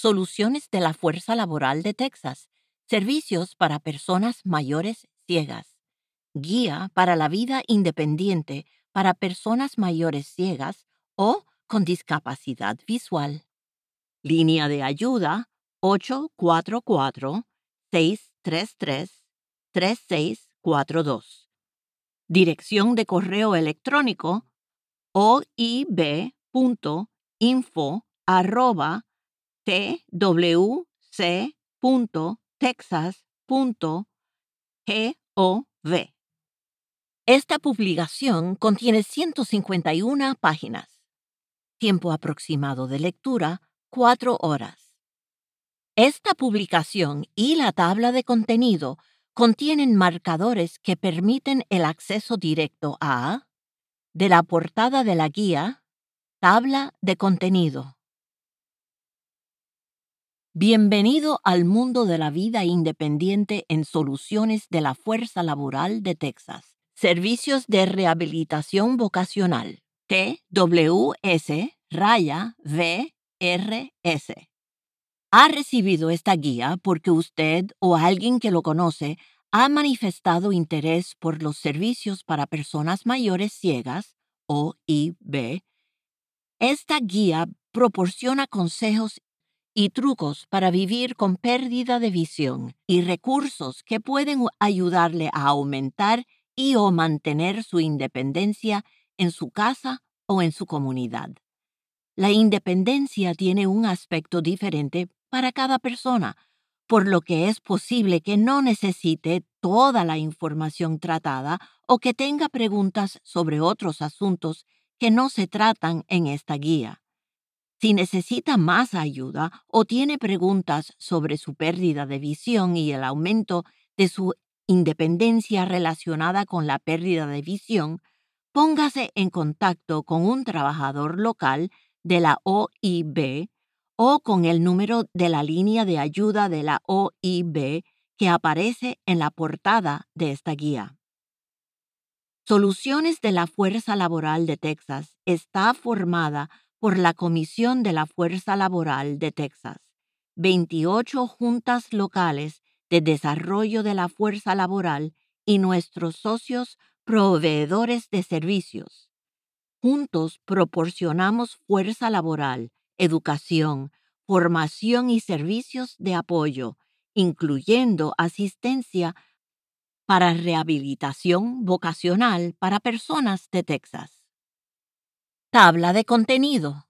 Soluciones de la Fuerza Laboral de Texas. Servicios para personas mayores ciegas. Guía para la vida independiente para personas mayores ciegas o con discapacidad visual. Línea de ayuda 844-633-3642. Dirección de correo electrónico oib.info@twc.texas.gov. Esta publicación contiene 151 páginas. Tiempo aproximado de lectura, 4 horas. Esta publicación y la tabla de contenido contienen marcadores que permiten el acceso directo a de la portada de la guía, tabla de contenido. Bienvenido al mundo de la vida independiente en Soluciones de la Fuerza Laboral de Texas. Servicios de Rehabilitación Vocacional. TWS-VRS. Ha recibido esta guía porque usted o alguien que lo conoce ha manifestado interés por los servicios para personas mayores ciegas, OIB. Esta guía proporciona consejos y trucos para vivir con pérdida de visión y recursos que pueden ayudarle a aumentar y o mantener su independencia en su casa o en su comunidad. La independencia tiene un aspecto diferente para cada persona, por lo que es posible que no necesite toda la información tratada o que tenga preguntas sobre otros asuntos que no se tratan en esta guía. Si necesita más ayuda o tiene preguntas sobre su pérdida de visión y el aumento de su independencia relacionada con la pérdida de visión, póngase en contacto con un trabajador local de la OIB o con el número de la línea de ayuda de la OIB que aparece en la portada de esta guía. Soluciones de la Fuerza Laboral de Texas está formada por la Comisión de la Fuerza Laboral de Texas, 28 juntas locales de desarrollo de la fuerza laboral y nuestros socios proveedores de servicios. Juntos proporcionamos fuerza laboral, educación, formación y servicios de apoyo, incluyendo asistencia para rehabilitación vocacional para personas de Texas. Tabla de contenido.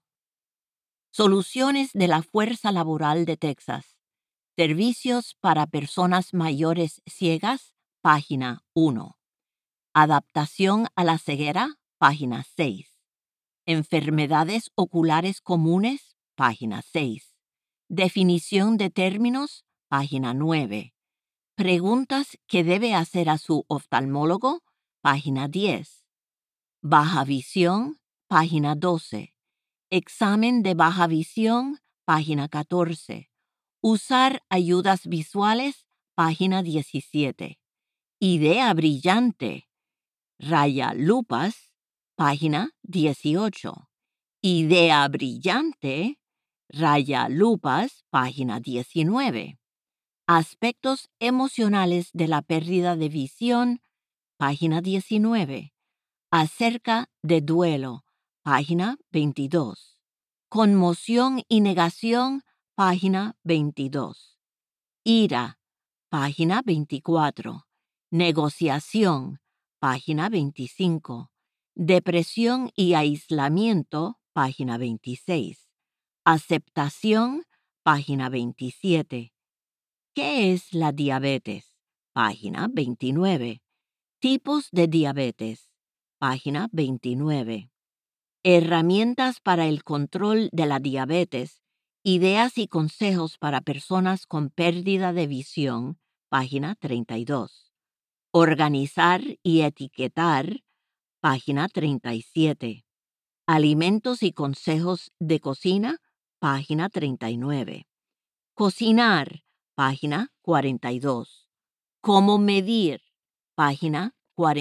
Soluciones de la Fuerza Laboral de Texas. Servicios para personas mayores ciegas, página 1. Adaptación a la ceguera, página 6. Enfermedades oculares comunes, página 6. Definición de términos, página 9. Preguntas que debe hacer a su oftalmólogo, página 10. Baja visión, página 12. Examen de baja visión, página 14. Usar ayudas visuales, página 17. Idea brillante, raya lupas, página 18. Idea brillante, raya lupas, página 19. Aspectos emocionales de la pérdida de visión, página 19. Acerca de duelo, página 22. Conmoción y negación, página 22. Ira, página 24. Negociación, página 25. Depresión y aislamiento, página 26. Aceptación, página 27. ¿Qué es la diabetes? Página 29. Tipos de diabetes. Página 29. Herramientas para el control de la diabetes. Ideas y consejos para personas con pérdida de visión. Página 32. Organizar y etiquetar. Página 37. Alimentos y consejos de cocina. Página 39. Cocinar. Página 42. Cómo medir. Página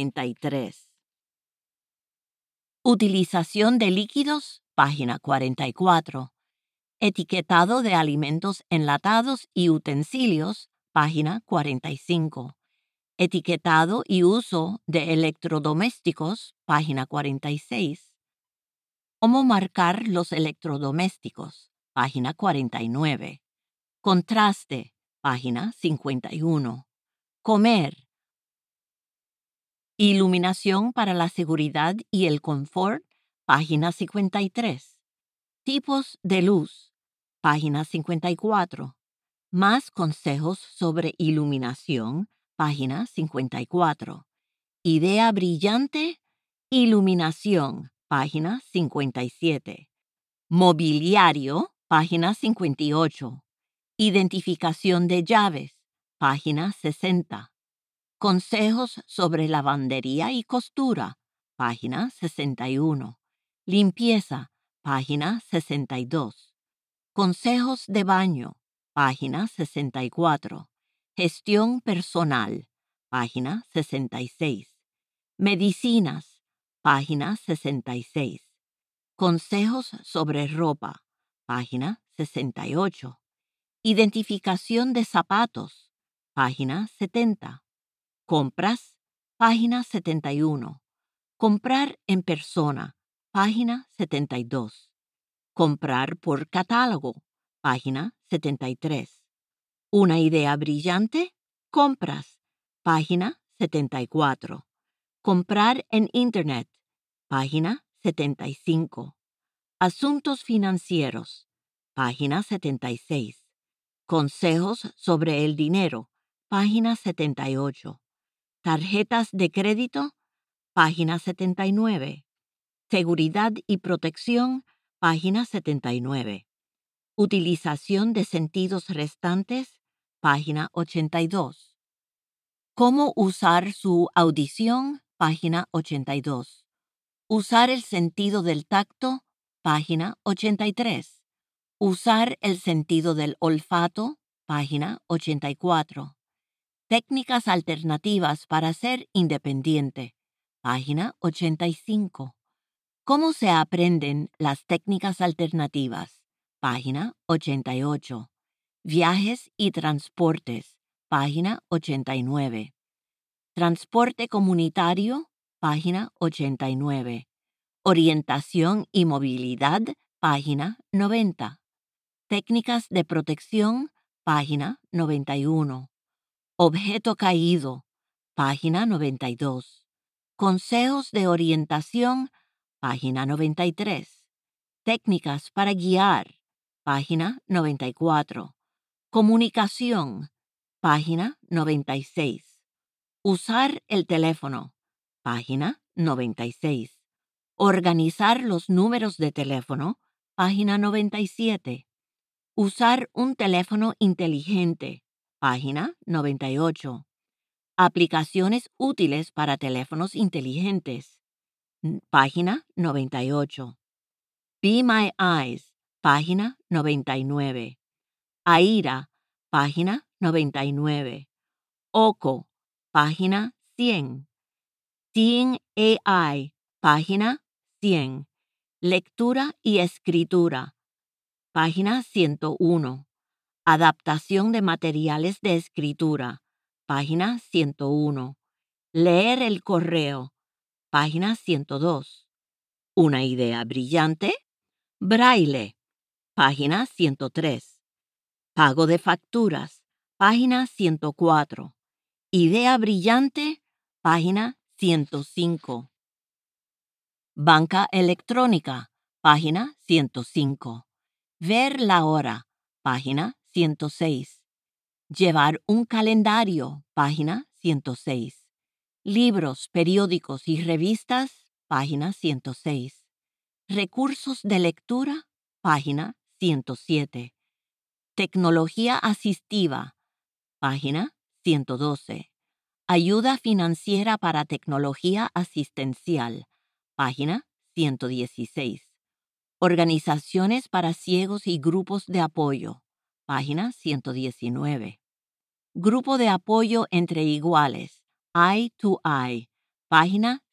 43. Utilización de líquidos. Página 44. Etiquetado de alimentos enlatados y utensilios, página 45. Etiquetado y uso de electrodomésticos, página 46. Cómo marcar los electrodomésticos, página 49. Contraste, página 51. Comer. Iluminación para la seguridad y el confort, página 53. Tipos de luz, página 54. Más consejos sobre iluminación, página 54. Idea brillante, iluminación, página 57. Mobiliario, página 58. Identificación de llaves, página 60. Consejos sobre lavandería y costura, página 61. Limpieza, página 62. Consejos de baño, página 64. Gestión personal, página 66. Medicinas, página 66. Consejos sobre ropa, página 68. Identificación de zapatos, página 70. Compras, página 71. Comprar en persona, página 72. Comprar por catálogo, página 73. Una idea brillante, compras, página 74. Comprar en Internet, página 75. Asuntos financieros, página 76. Consejos sobre el dinero, página 78. Tarjetas de crédito, página 79. Seguridad y protección, página 79. Utilización de sentidos restantes, página 82. Cómo usar su audición, página 82. Usar el sentido del tacto, página 83. Usar el sentido del olfato, página 84. Técnicas alternativas para ser independiente, página 85. ¿Cómo se aprenden las técnicas alternativas? Página 88. Viajes y transportes, página 89. Transporte comunitario, página 89. Orientación y movilidad, página 90. Técnicas de protección, página 91. Objeto caído, página 92. Consejos de orientación, página 93. Técnicas para guiar, página 94. Comunicación, página 96. Usar el teléfono, página 96. Organizar los números de teléfono, página 97. Usar un teléfono inteligente, página 98. Aplicaciones útiles para teléfonos inteligentes, página 98. Be My Eyes, página 99. Aira, página 99. Oco, página 100. Seeing AI, página 100. Lectura y escritura, página 101. Adaptación de materiales de escritura, página 101. Leer el correo, página 102. Una idea brillante, braille, página 103. Pago de facturas, página 104. Idea brillante, página 105. Banca electrónica, página 105. Ver la hora, página 106. Llevar un calendario, página 106. Libros, periódicos y revistas, página 106. Recursos de lectura, página 107. Tecnología asistiva, página 112. Ayuda financiera para tecnología asistencial, página 116. Organizaciones para ciegos y grupos de apoyo, página 119. Grupo de apoyo entre iguales, Eye to Eye, página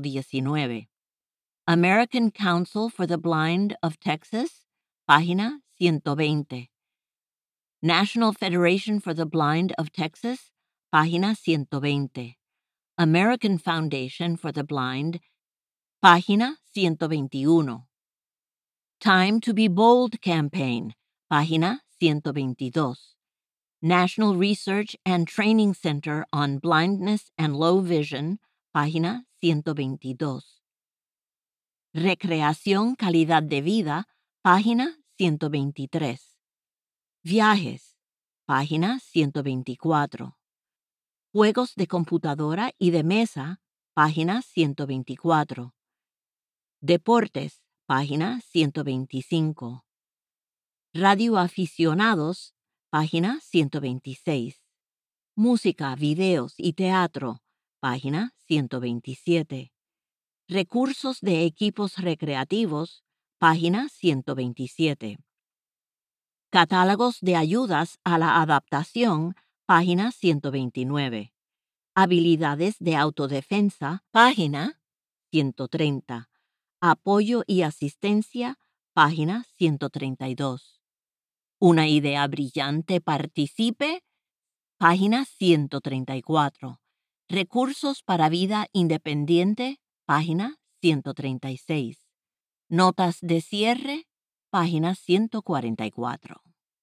119. American Council for the Blind of Texas, página 120. National Federation for the Blind of Texas, página 120. American Foundation for the Blind, página 121. Time to be Bold Campaign, página 122. National Research and Training Center on Blindness and Low Vision, página 122. Recreación, calidad de vida, página 123. Viajes, página 124. Juegos de computadora y de mesa, página 124. Deportes, página 125. Radioaficionados, página 126. Música, videos y teatro, página 127. Recursos de equipos recreativos, página 127. Catálogos de ayudas a la adaptación, página 129. Habilidades de autodefensa, página 130. Apoyo y asistencia, página 132. Una idea brillante, participe, página 134. Recursos para vida independiente, página 136. Notas de cierre, página 144.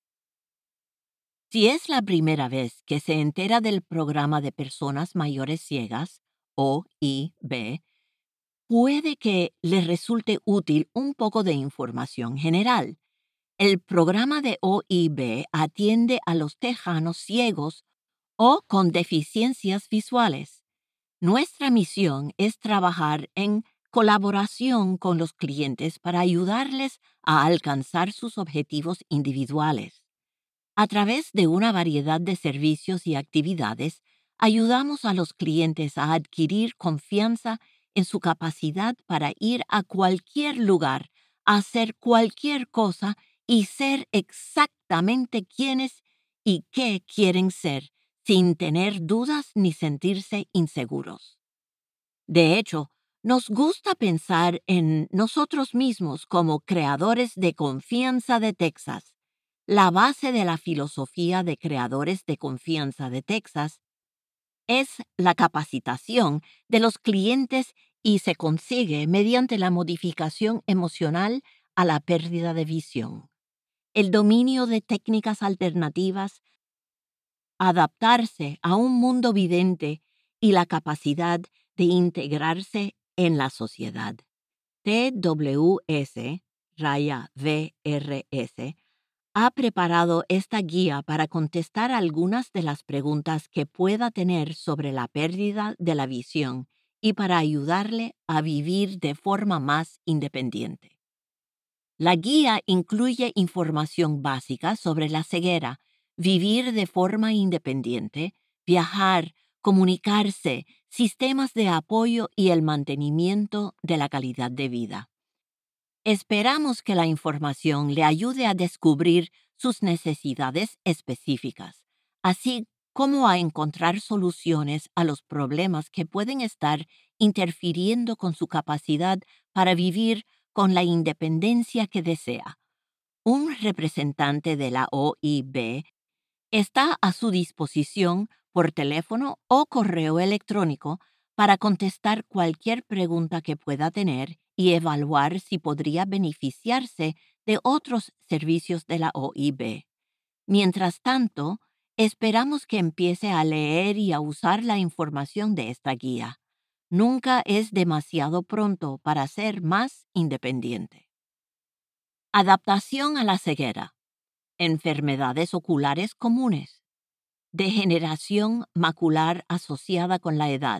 Si es la primera vez que se entera del programa de personas mayores ciegas, OIB, puede que le resulte útil un poco de información general. El programa de OIB atiende a los tejanos ciegos o con deficiencias visuales. Nuestra misión es trabajar en colaboración con los clientes para ayudarles a alcanzar sus objetivos individuales. A través de una variedad de servicios y actividades, ayudamos a los clientes a adquirir confianza en su capacidad para ir a cualquier lugar, hacer cualquier cosa y ser exactamente quienes y qué quieren ser, sin tener dudas ni sentirse inseguros. De hecho, nos gusta pensar en nosotros mismos como creadores de confianza de Texas. La base de la filosofía de creadores de confianza de Texas es la capacitación de los clientes y se consigue mediante la modificación emocional a la pérdida de visión, el dominio de técnicas alternativas, adaptarse a un mundo vidente y la capacidad de integrarse en la sociedad. TWS-VRS ha preparado esta guía para contestar algunas de las preguntas que pueda tener sobre la pérdida de la visión y para ayudarle a vivir de forma más independiente. La guía incluye información básica sobre la ceguera, vivir de forma independiente, viajar, comunicarse, sistemas de apoyo y el mantenimiento de la calidad de vida. Esperamos que la información le ayude a descubrir sus necesidades específicas, así como a encontrar soluciones a los problemas que pueden estar interfiriendo con su capacidad para vivir con la independencia que desea. Un representante de la OIB está a su disposición por teléfono o correo electrónico para contestar cualquier pregunta que pueda tener y evaluar si podría beneficiarse de otros servicios de la OIB. Mientras tanto, esperamos que empiece a leer y a usar la información de esta guía. Nunca es demasiado pronto para ser más independiente. Adaptación a la ceguera. Enfermedades oculares comunes. Degeneración macular asociada con la edad.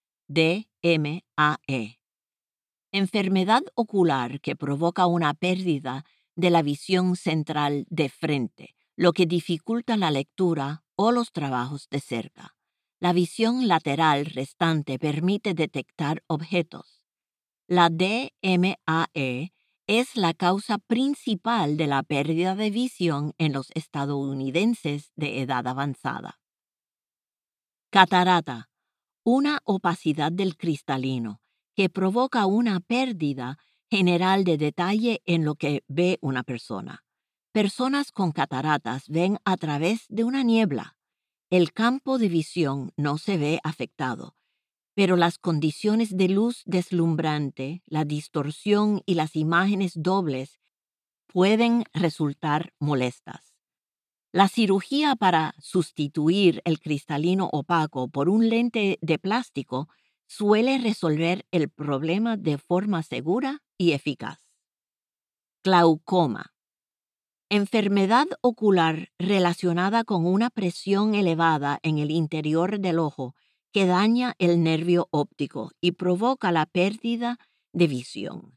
DMAE. Enfermedad ocular que provoca una pérdida de la visión central de frente, lo que dificulta la lectura o los trabajos de cerca. La visión lateral restante permite detectar objetos. La DMAE es la causa principal de la pérdida de visión en los estadounidenses de edad avanzada. Catarata, una opacidad del cristalino que provoca una pérdida general de detalle en lo que ve una persona. Personas con cataratas ven a través de una niebla. El campo de visión no se ve afectado, pero las condiciones de luz deslumbrante, la distorsión y las imágenes dobles pueden resultar molestas. La cirugía para sustituir el cristalino opaco por un lente de plástico suele resolver el problema de forma segura y eficaz. Glaucoma. Enfermedad ocular relacionada con una presión elevada en el interior del ojo que daña el nervio óptico y provoca la pérdida de visión.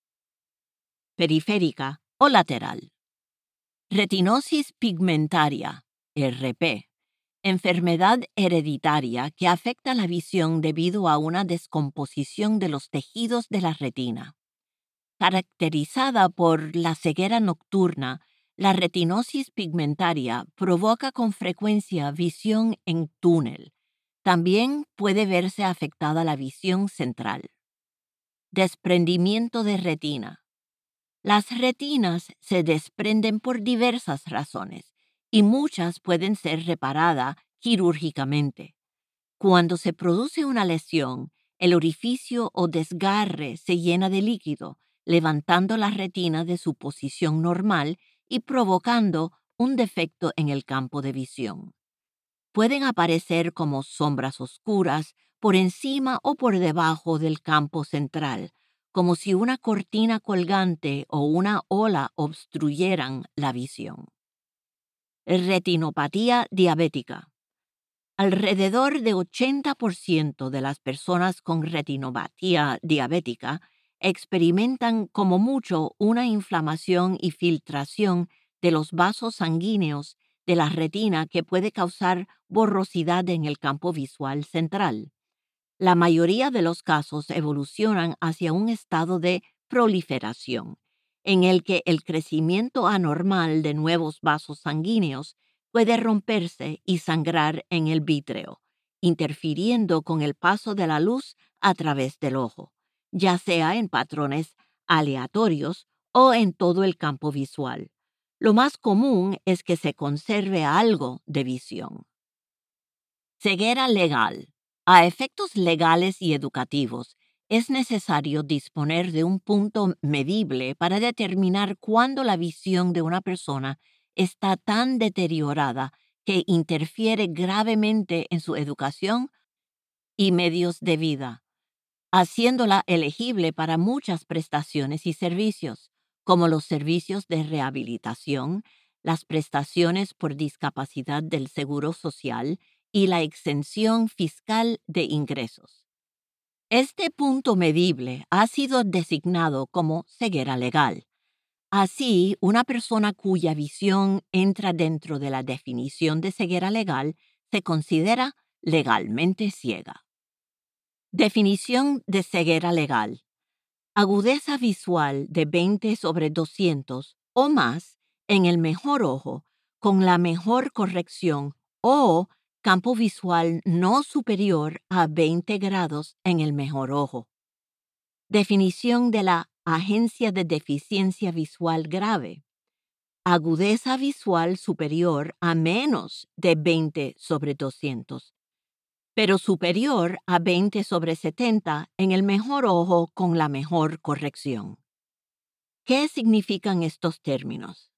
Periférica o lateral. Retinosis pigmentaria, RP. Enfermedad hereditaria que afecta la visión debido a una descomposición de los tejidos de la retina. Caracterizada por la ceguera nocturna, la retinosis pigmentaria provoca con frecuencia visión en túnel. También puede verse afectada la visión central. Desprendimiento de retina. Las retinas se desprenden por diversas razones y muchas pueden ser reparadas quirúrgicamente. Cuando se produce una lesión, el orificio o desgarre se llena de líquido, levantando la retina de su posición normal y provocando un defecto en el campo de visión. Pueden aparecer como sombras oscuras por encima o por debajo del campo central, como si una cortina colgante o una ola obstruyeran la visión. Retinopatía diabética. Alrededor de 80% de las personas con retinopatía diabética experimentan como mucho una inflamación y filtración de los vasos sanguíneos de la retina que puede causar borrosidad en el campo visual central. La mayoría de los casos evolucionan hacia un estado de proliferación, en el que el crecimiento anormal de nuevos vasos sanguíneos puede romperse y sangrar en el vítreo, interfiriendo con el paso de la luz a través del ojo, ya sea en patrones aleatorios o en todo el campo visual. Lo más común es que se conserve algo de visión. Ceguera legal. A efectos legales y educativos, es necesario disponer de un punto medible para determinar cuándo la visión de una persona está tan deteriorada que interfiere gravemente en su educación y medios de vida, haciéndola elegible para muchas prestaciones y servicios, como los servicios de rehabilitación, las prestaciones por discapacidad del Seguro Social y la exención fiscal de ingresos. Este punto medible ha sido designado como ceguera legal. Así, una persona cuya visión entra dentro de la definición de ceguera legal se considera legalmente ciega. Definición de ceguera legal. Agudeza visual de 20/200 o más en el mejor ojo con la mejor corrección o campo visual no superior a 20 grados en el mejor ojo. Definición de la Agencia de Deficiencia Visual Grave. Agudeza visual superior a menos de 20/200, pero superior a 20/70 en el mejor ojo con la mejor corrección. ¿Qué significan estos términos?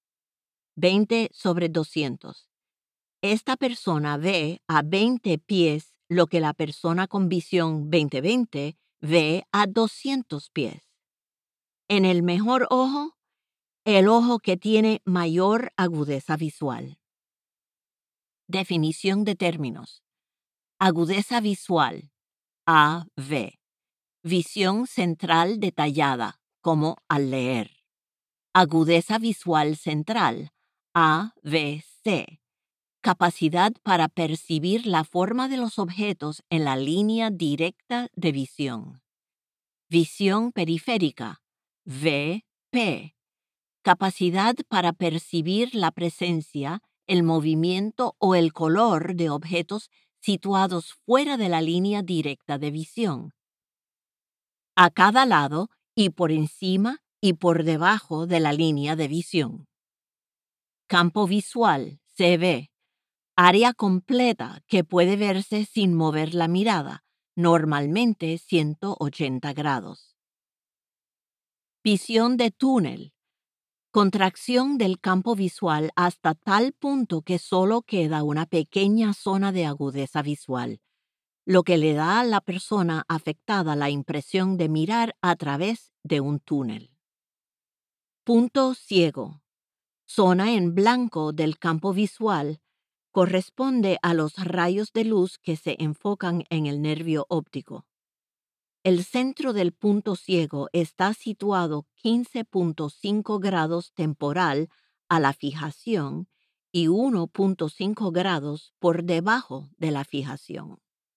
20/200. Esta persona ve a 20 pies lo que la persona con visión 20/20 ve a 200 pies. En el mejor ojo, el ojo que tiene mayor agudeza visual. Definición de términos. Agudeza visual, AV. Visión central detallada, como al leer. Agudeza visual central, AVC. Capacidad para percibir la forma de los objetos en la línea directa de visión. Visión periférica, VP. Capacidad para percibir la presencia, el movimiento o el color de objetos situados fuera de la línea directa de visión, a cada lado y por encima y por debajo de la línea de visión. Campo visual, CV. Área completa que puede verse sin mover la mirada, normalmente 180 grados. Visión de túnel. Contracción del campo visual hasta tal punto que solo queda una pequeña zona de agudeza visual, lo que le da a la persona afectada la impresión de mirar a través de un túnel. Punto ciego. Zona en blanco del campo visual corresponde a los rayos de luz que se enfocan en el nervio óptico. El centro del punto ciego está situado 15.5 grados temporal a la fijación y 1.5 grados por debajo de la fijación.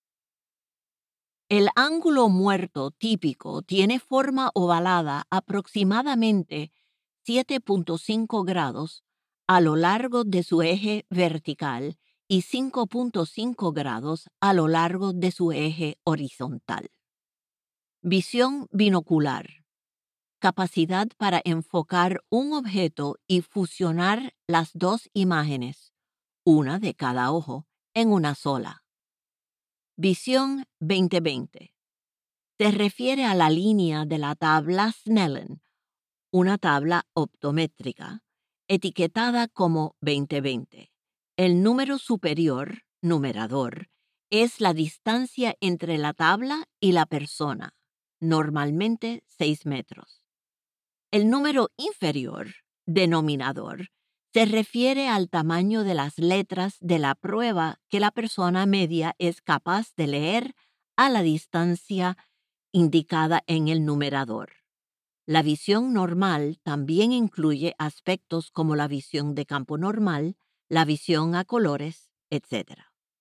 El ángulo muerto típico tiene forma ovalada aproximadamente 7.5 grados a lo largo de su eje vertical y 5.5 grados a lo largo de su eje horizontal. Visión binocular. Capacidad para enfocar un objeto y fusionar las dos imágenes, una de cada ojo, en una sola. Visión 20/20. Se refiere a la línea de la tabla Snellen, una tabla optométrica, etiquetada como 20/20. El número superior, numerador, es la distancia entre la tabla y la persona, normalmente 6 metros. El número inferior, denominador, se refiere al tamaño de las letras de la prueba que la persona media es capaz de leer a la distancia indicada en el numerador. La visión normal también incluye aspectos como la visión de campo normal, la visión a colores, etc.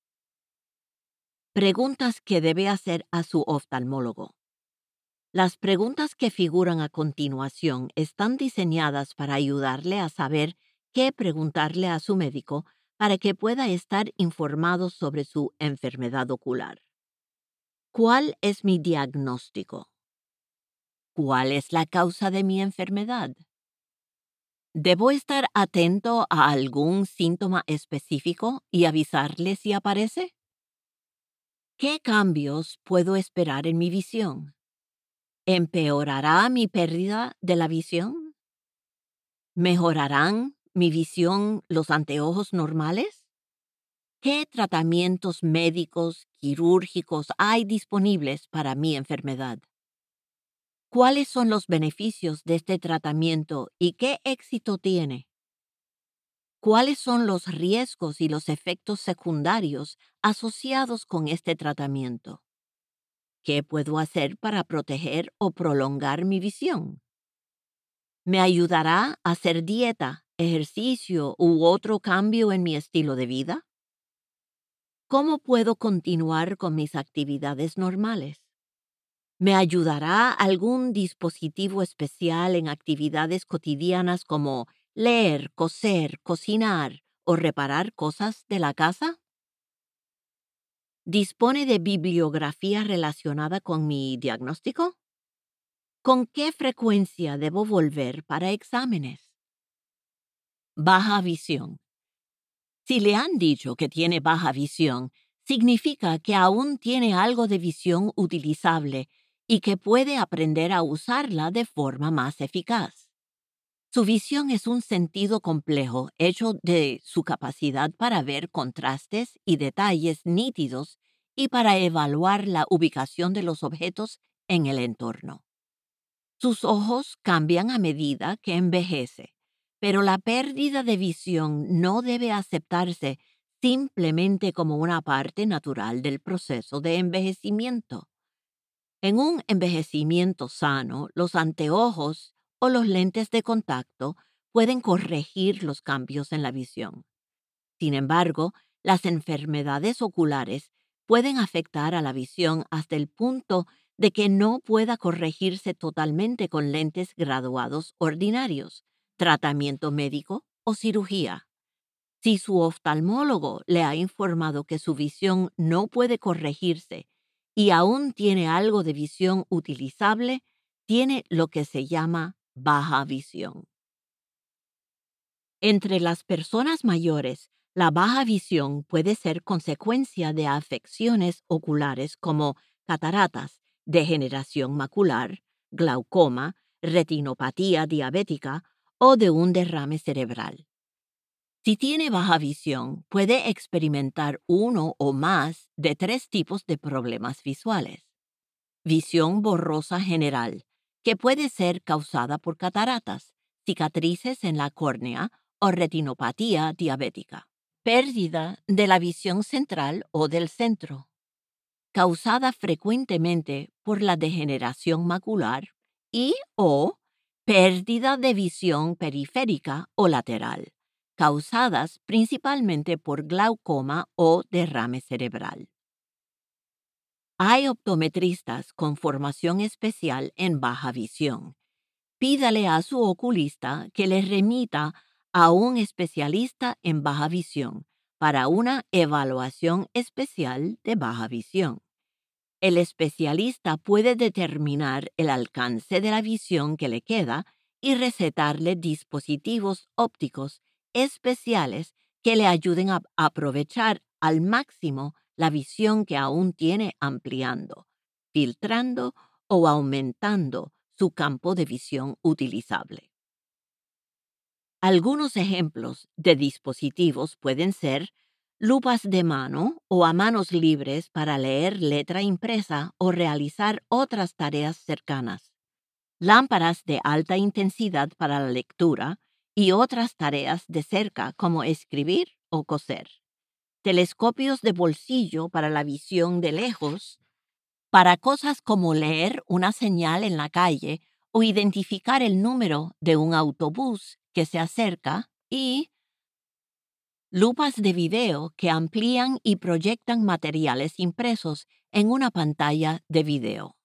Preguntas que debe hacer a su oftalmólogo. Las preguntas que figuran a continuación están diseñadas para ayudarle a saber qué preguntarle a su médico para que pueda estar informado sobre su enfermedad ocular. ¿Cuál es mi diagnóstico? ¿Cuál es la causa de mi enfermedad? ¿Debo estar atento a algún síntoma específico y avisarle si aparece? ¿Qué cambios puedo esperar en mi visión? ¿Empeorará mi pérdida de la visión? ¿Mejorarán mi visión los anteojos normales? ¿Qué tratamientos médicos, quirúrgicos hay disponibles para mi enfermedad? ¿Cuáles son los beneficios de este tratamiento y qué éxito tiene? ¿Cuáles son los riesgos y los efectos secundarios asociados con este tratamiento? ¿Qué puedo hacer para proteger o prolongar mi visión? ¿Me ayudará a hacer dieta, ejercicio u otro cambio en mi estilo de vida? ¿Cómo puedo continuar con mis actividades normales? ¿Me ayudará algún dispositivo especial en actividades cotidianas como leer, coser, cocinar o reparar cosas de la casa? ¿Dispone de bibliografía relacionada con mi diagnóstico? ¿Con qué frecuencia debo volver para exámenes? Baja visión. Si le han dicho que tiene baja visión, significa que aún tiene algo de visión utilizable y que puede aprender a usarla de forma más eficaz. Su visión es un sentido complejo hecho de su capacidad para ver contrastes y detalles nítidos y para evaluar la ubicación de los objetos en el entorno. Sus ojos cambian a medida que envejece, pero la pérdida de visión no debe aceptarse simplemente como una parte natural del proceso de envejecimiento. En un envejecimiento sano, los anteojos o los lentes de contacto pueden corregir los cambios en la visión. Sin embargo, las enfermedades oculares pueden afectar a la visión hasta el punto de que no pueda corregirse totalmente con lentes graduados ordinarios, tratamiento médico o cirugía. Si su oftalmólogo le ha informado que su visión no puede corregirse y aún tiene algo de visión utilizable, tiene lo que se llama baja visión. Entre las personas mayores, la baja visión puede ser consecuencia de afecciones oculares como cataratas, degeneración macular, glaucoma, retinopatía diabética o de un derrame cerebral. Si tiene baja visión, puede experimentar uno o más de 3 tipos de problemas visuales. Visión borrosa general, que puede ser causada por cataratas, cicatrices en la córnea o retinopatía diabética. Pérdida de la visión central o del centro, causada frecuentemente por la degeneración macular y o pérdida de visión periférica o lateral, causadas principalmente por glaucoma o derrame cerebral. Hay optometristas con formación especial en baja visión. Pídale a su oculista que le remita a un especialista en baja visión para una evaluación especial de baja visión. El especialista puede determinar el alcance de la visión que le queda y recetarle dispositivos ópticos especiales que le ayuden a aprovechar al máximo la visión que aún tiene, ampliando, filtrando o aumentando su campo de visión utilizable. Algunos ejemplos de dispositivos pueden ser lupas de mano o a manos libres para leer letra impresa o realizar otras tareas cercanas, lámparas de alta intensidad para la lectura y otras tareas de cerca como escribir o coser, telescopios de bolsillo para la visión de lejos, para cosas como leer una señal en la calle o identificar el número de un autobús que se acerca, y lupas de video que amplían y proyectan materiales impresos en una pantalla de video.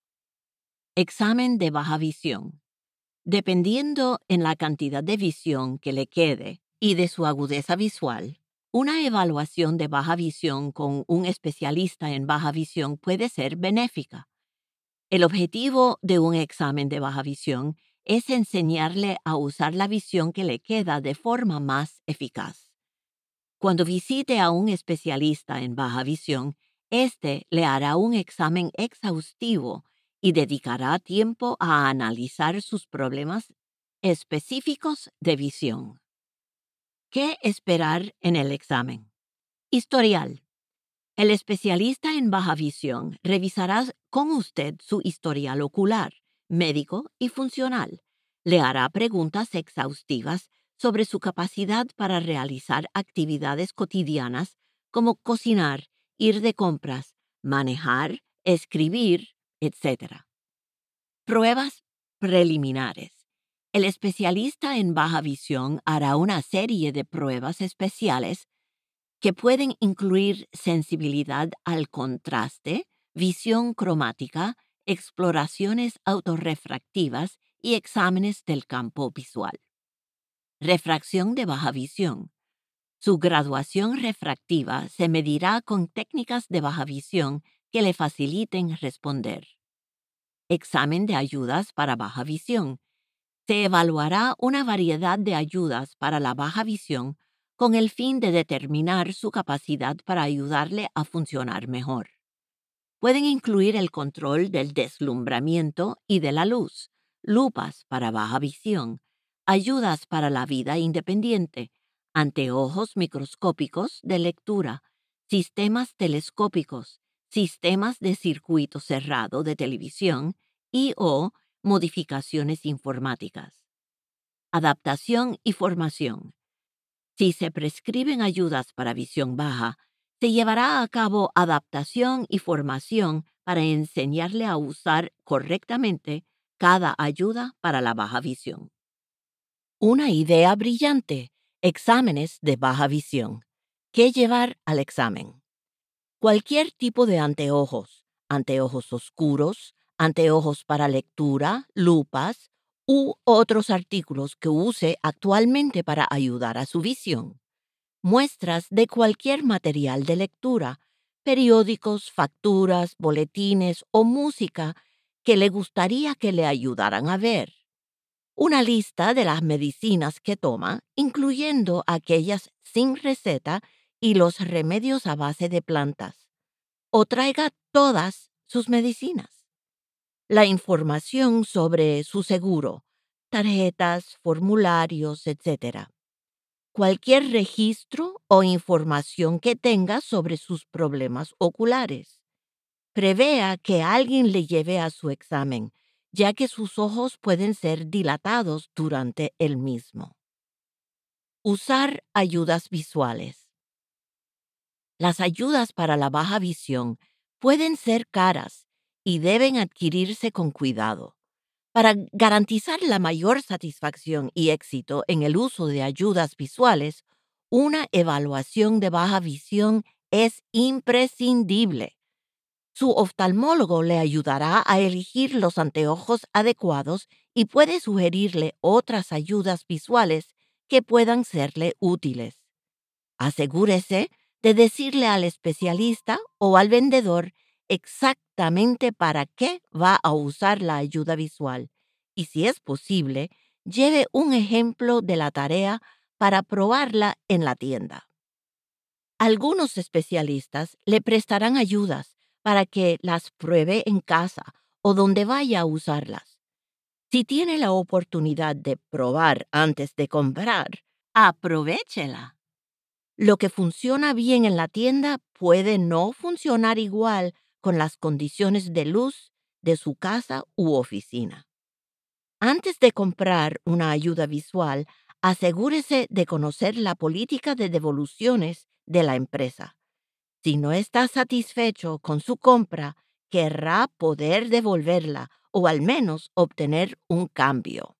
Examen de baja visión. Dependiendo en la cantidad de visión que le quede y de su agudeza visual, una evaluación de baja visión con un especialista en baja visión puede ser benéfica. El objetivo de un examen de baja visión es enseñarle a usar la visión que le queda de forma más eficaz. Cuando visite a un especialista en baja visión, éste le hará un examen exhaustivo y dedicará tiempo a analizar sus problemas específicos de visión. ¿Qué esperar en el examen? Historial. El especialista en baja visión revisará con usted su historial ocular, médico y funcional. Le hará preguntas exhaustivas sobre su capacidad para realizar actividades cotidianas como cocinar, ir de compras, manejar, escribir, etc. Pruebas preliminares. El especialista en baja visión hará una serie de pruebas especiales que pueden incluir sensibilidad al contraste, visión cromática, exploraciones autorrefractivas y exámenes del campo visual. Refracción de baja visión. Su graduación refractiva se medirá con técnicas de baja visión que le faciliten responder. Examen de ayudas para baja visión. Se evaluará una variedad de ayudas para la baja visión con el fin de determinar su capacidad para ayudarle a funcionar mejor. Pueden incluir el control del deslumbramiento y de la luz, lupas para baja visión, ayudas para la vida independiente, anteojos microscópicos de lectura, sistemas telescópicos, sistemas de circuito cerrado de televisión y o modificaciones informáticas. Adaptación y formación. Si se prescriben ayudas para visión baja, se llevará a cabo adaptación y formación para enseñarle a usar correctamente cada ayuda para la baja visión. Una idea brillante. Exámenes de baja visión. ¿Qué llevar al examen? Cualquier tipo de anteojos, anteojos oscuros, anteojos para lectura, lupas u otros artículos que use actualmente para ayudar a su visión. Muestras de cualquier material de lectura, periódicos, facturas, boletines o música que le gustaría que le ayudaran a ver. una lista de las medicinas que toma, incluyendo aquellas sin receta y los remedios a base de plantas, o traiga todas sus medicinas. La información sobre su seguro, tarjetas, formularios, etc. Cualquier registro o información que tenga sobre sus problemas oculares. Prevea que alguien le lleve a su examen, ya que sus ojos pueden ser dilatados durante el mismo. Usar ayudas visuales. Las ayudas para la baja visión pueden ser caras y deben adquirirse con cuidado. Para garantizar la mayor satisfacción y éxito en el uso de ayudas visuales, una evaluación de baja visión es imprescindible. Su oftalmólogo le ayudará a elegir los anteojos adecuados y puede sugerirle otras ayudas visuales que puedan serle útiles. Asegúrese de decirle al especialista o al vendedor exactamente para qué va a usar la ayuda visual y, si es posible, lleve un ejemplo de la tarea para probarla en la tienda. Algunos especialistas le prestarán ayudas para que las pruebe en casa o donde vaya a usarlas. Si tiene la oportunidad de probar antes de comprar, aprovéchela. Lo que funciona bien en la tienda puede no funcionar igual con las condiciones de luz de su casa u oficina. Antes de comprar una ayuda visual, asegúrese de conocer la política de devoluciones de la empresa. Si no está satisfecho con su compra, querrá poder devolverla o al menos obtener un cambio.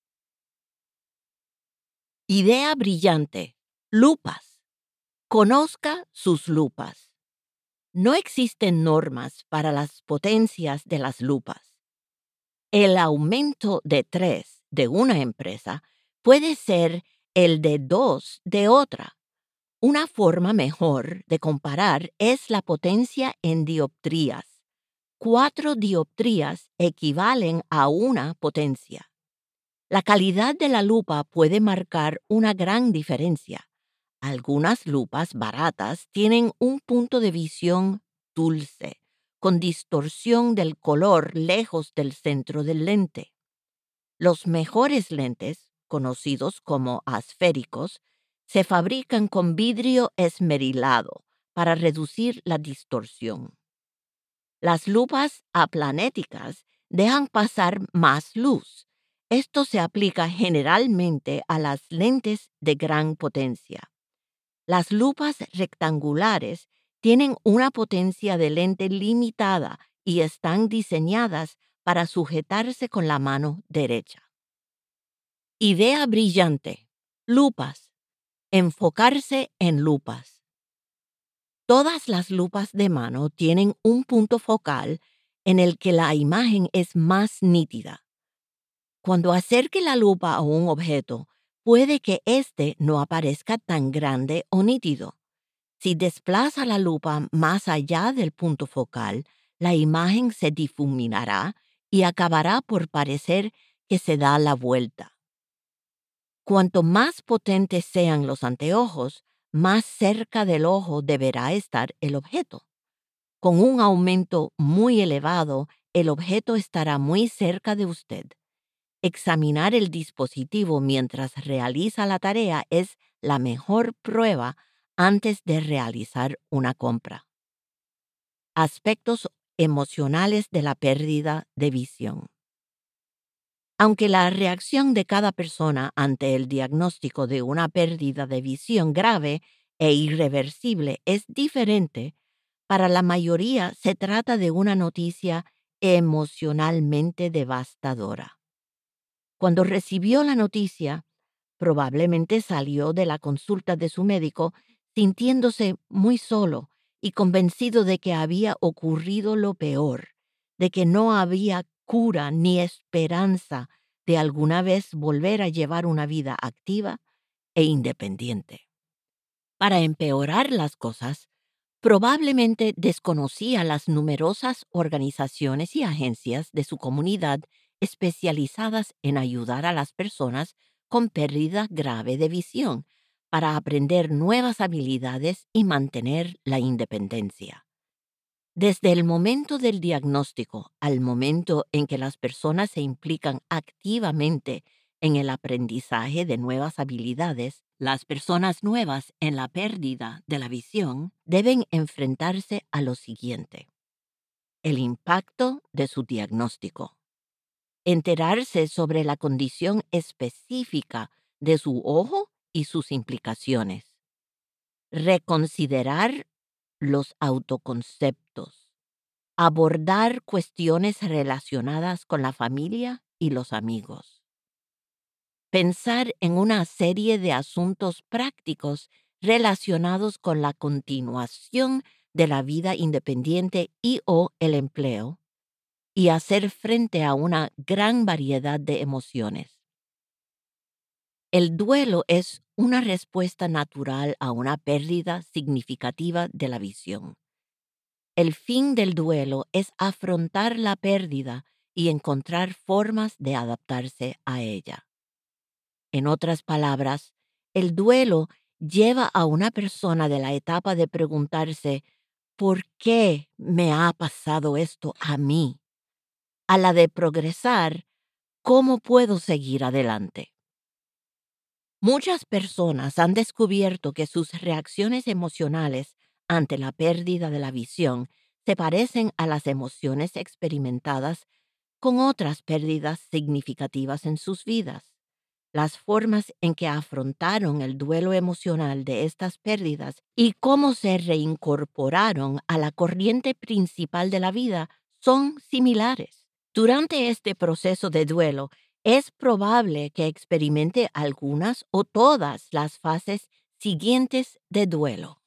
Idea brillante. Lupas. Conozca sus lupas. No existen normas para las potencias de las lupas. El aumento de 3 de una empresa puede ser el de 2 de otra. Una forma mejor de comparar es la potencia en dioptrías. 4 dioptrías equivalen a una potencia. La calidad de la lupa puede marcar una gran diferencia. Algunas lupas baratas tienen un punto de visión dulce, con distorsión del color lejos del centro del lente. Los mejores lentes, conocidos como asféricos, se fabrican con vidrio esmerilado para reducir la distorsión. Las lupas aplanéticas dejan pasar más luz. Esto se aplica generalmente a las lentes de gran potencia. Las lupas rectangulares tienen una potencia de lente limitada y están diseñadas para sujetarse con la mano derecha. Idea brillante. Lupas. Enfocarse en lupas. Todas las lupas de mano tienen un punto focal en el que la imagen es más nítida. Cuando acerque la lupa a un objeto, puede que éste no aparezca tan grande o nítido. Si desplaza la lupa más allá del punto focal, la imagen se difuminará y acabará por parecer que se da la vuelta. Cuanto más potentes sean los anteojos, más cerca del ojo deberá estar el objeto. Con un aumento muy elevado, el objeto estará muy cerca de usted. Examinar el dispositivo mientras realiza la tarea es la mejor prueba antes de realizar una compra. Aspectos emocionales de la pérdida de visión. Aunque la reacción de cada persona ante el diagnóstico de una pérdida de visión grave e irreversible es diferente, para la mayoría se trata de una noticia emocionalmente devastadora. Cuando recibió la noticia, probablemente salió de la consulta de su médico sintiéndose muy solo y convencido de que había ocurrido lo peor, de que no había cura ni esperanza de alguna vez volver a llevar una vida activa e independiente. Para empeorar las cosas, probablemente desconocía las numerosas organizaciones y agencias de su comunidad especializadas en ayudar a las personas con pérdida grave de visión para aprender nuevas habilidades y mantener la independencia. Desde el momento del diagnóstico al momento en que las personas se implican activamente en el aprendizaje de nuevas habilidades, las personas nuevas en la pérdida de la visión deben enfrentarse a lo siguiente: el impacto de su diagnóstico, enterarse sobre la condición específica de su ojo y sus implicaciones, reconsiderar los autoconceptos, abordar cuestiones relacionadas con la familia y los amigos, pensar en una serie de asuntos prácticos relacionados con la continuación de la vida independiente y o el empleo, y hacer frente a una gran variedad de emociones. El duelo es una respuesta natural a una pérdida significativa de la visión. El fin del duelo es afrontar la pérdida y encontrar formas de adaptarse a ella. En otras palabras, el duelo lleva a una persona de la etapa de preguntarse ¿por qué me ha pasado esto a mí?, a la de progresar ¿cómo puedo seguir adelante? Muchas personas han descubierto que sus reacciones emocionales ante la pérdida de la visión se parecen a las emociones experimentadas con otras pérdidas significativas en sus vidas. Las formas en que afrontaron el duelo emocional de estas pérdidas y cómo se reincorporaron a la corriente principal de la vida son similares. Durante este proceso de duelo, es probable que experimente algunas o todas las fases siguientes de duelo.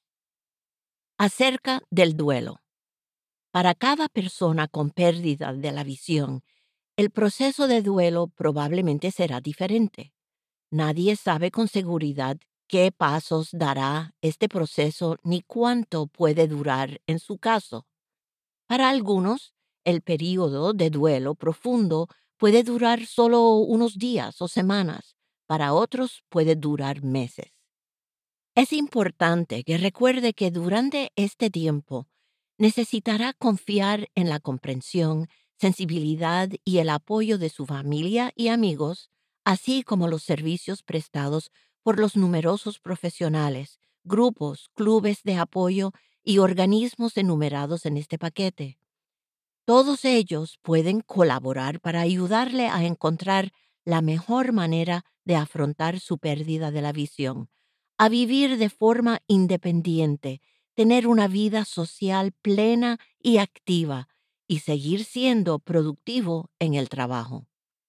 Acerca del duelo. Para cada persona con pérdida de la visión, el proceso de duelo probablemente será diferente. Nadie sabe con seguridad qué pasos dará este proceso ni cuánto puede durar en su caso. Para algunos, el período de duelo profundo puede durar solo unos días o semanas. Para otros puede durar meses. Es importante que recuerde que durante este tiempo necesitará confiar en la comprensión, sensibilidad y el apoyo de su familia y amigos, así como los servicios prestados por los numerosos profesionales, grupos, clubes de apoyo y organismos enumerados en este paquete. Todos ellos pueden colaborar para ayudarle a encontrar la mejor manera de afrontar su pérdida de la visión, a vivir de forma independiente, tener una vida social plena y activa y seguir siendo productivo en el trabajo.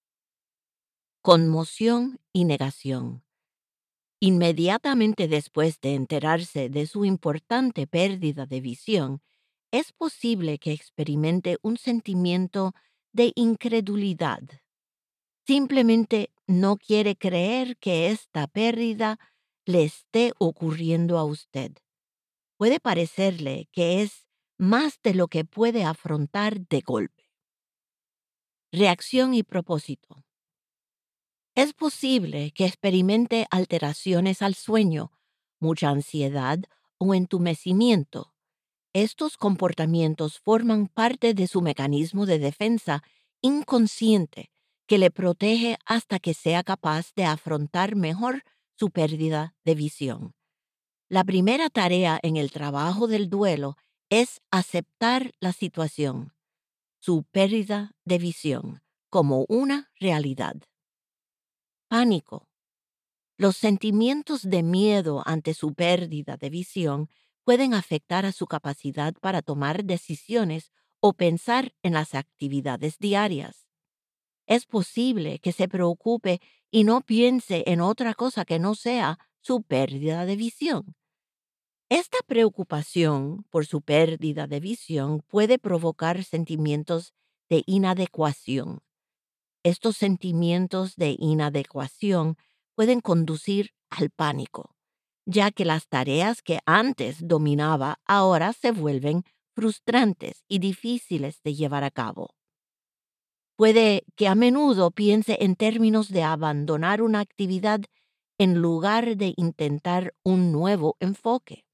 Conmoción y negación. Inmediatamente después de enterarse de su importante pérdida de visión, es posible que experimente un sentimiento de incredulidad. Simplemente no quiere creer que esta pérdida le esté ocurriendo a usted. Puede parecerle que es más de lo que puede afrontar de golpe. Reacción y propósito. Es posible que experimente alteraciones al sueño, mucha ansiedad o entumecimiento. Estos comportamientos forman parte de su mecanismo de defensa inconsciente que le protege hasta que sea capaz de afrontar mejor su pérdida de visión. La primera tarea en el trabajo del duelo es aceptar la situación, su pérdida de visión, como una realidad. Pánico. Los sentimientos de miedo ante su pérdida de visión pueden afectar a su capacidad para tomar decisiones o pensar en las actividades diarias. Es posible que se preocupe y no piense en otra cosa que no sea su pérdida de visión. Esta preocupación por su pérdida de visión puede provocar sentimientos de inadecuación. Estos sentimientos de inadecuación pueden conducir al pánico, ya que las tareas que antes dominaba ahora se vuelven frustrantes y difíciles de llevar a cabo. Puede que a menudo piense en términos de abandonar una actividad en lugar de intentar un nuevo enfoque.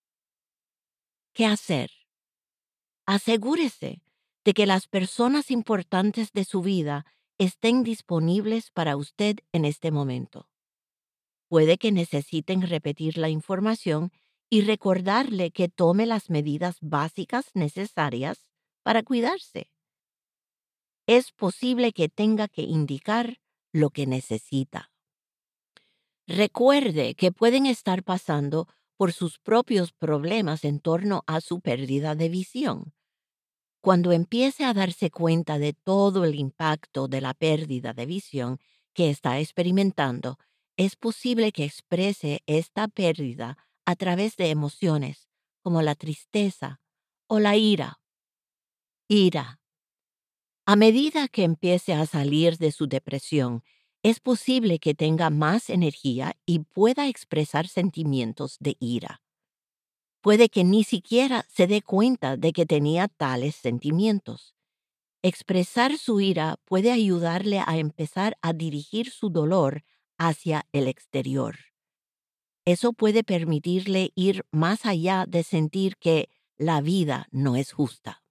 ¿Qué hacer? Asegúrese de que las personas importantes de su vida estén disponibles para usted en este momento. Puede que necesiten repetir la información y recordarle que tome las medidas básicas necesarias para cuidarse. Es posible que tenga que indicar lo que necesita. Recuerde que pueden estar pasando por sus propios problemas en torno a su pérdida de visión. Cuando empiece a darse cuenta de todo el impacto de la pérdida de visión que está experimentando, es posible que exprese esta pérdida a través de emociones como la tristeza o la ira. Ira. A medida que empiece a salir de su depresión, es posible que tenga más energía y pueda expresar sentimientos de ira. Puede que ni siquiera se dé cuenta de que tenía tales sentimientos. Expresar su ira puede ayudarle a empezar a dirigir su dolor hacia el exterior. Eso puede permitirle ir más allá de sentir que la vida no es justa.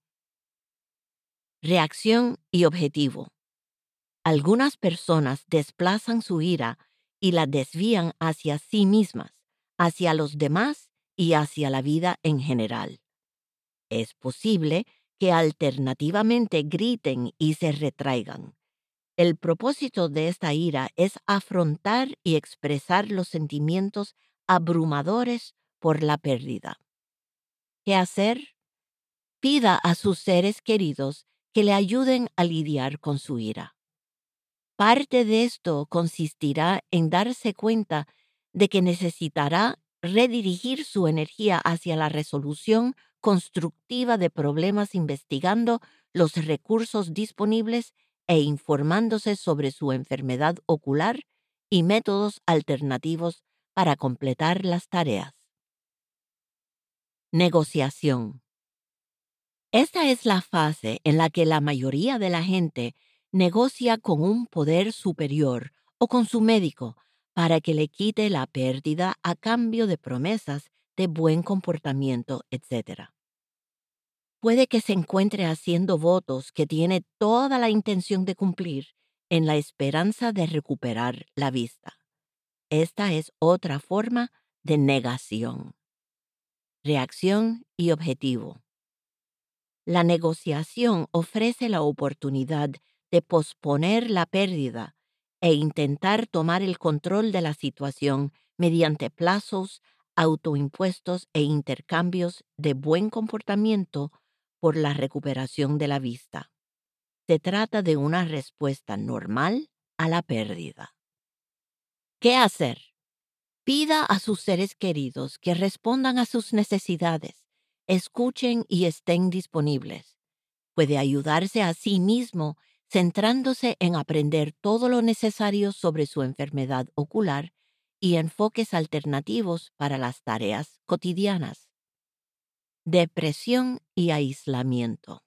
Reacción y objetivo. Algunas personas desplazan su ira y la desvían hacia sí mismas, hacia los demás y hacia la vida en general. Es posible que alternativamente griten y se retraigan. El propósito de esta ira es afrontar y expresar los sentimientos abrumadores por la pérdida. ¿Qué hacer? Pida a sus seres queridos que le ayuden a lidiar con su ira. Parte de esto consistirá en darse cuenta de que necesitará redirigir su energía hacia la resolución constructiva de problemas investigando los recursos disponibles e informándose sobre su enfermedad ocular y métodos alternativos para completar las tareas. Negociación. Esta es la fase en la que la mayoría de la gente negocia con un poder superior o con su médico para que le quite la pérdida a cambio de promesas de buen comportamiento, etc. Puede que se encuentre haciendo votos que tiene toda la intención de cumplir en la esperanza de recuperar la vista. Esta es otra forma de negación. Reacción y objetivo. La negociación ofrece la oportunidad de posponer la pérdida e intentar tomar el control de la situación mediante plazos autoimpuestos e intercambios de buen comportamiento por la recuperación de la vista. Se trata de una respuesta normal a la pérdida. ¿Qué hacer? Pida a sus seres queridos que respondan a sus necesidades, escuchen y estén disponibles. Puede ayudarse a sí mismo centrándose en aprender todo lo necesario sobre su enfermedad ocular y enfoques alternativos para las tareas cotidianas. Depresión y aislamiento.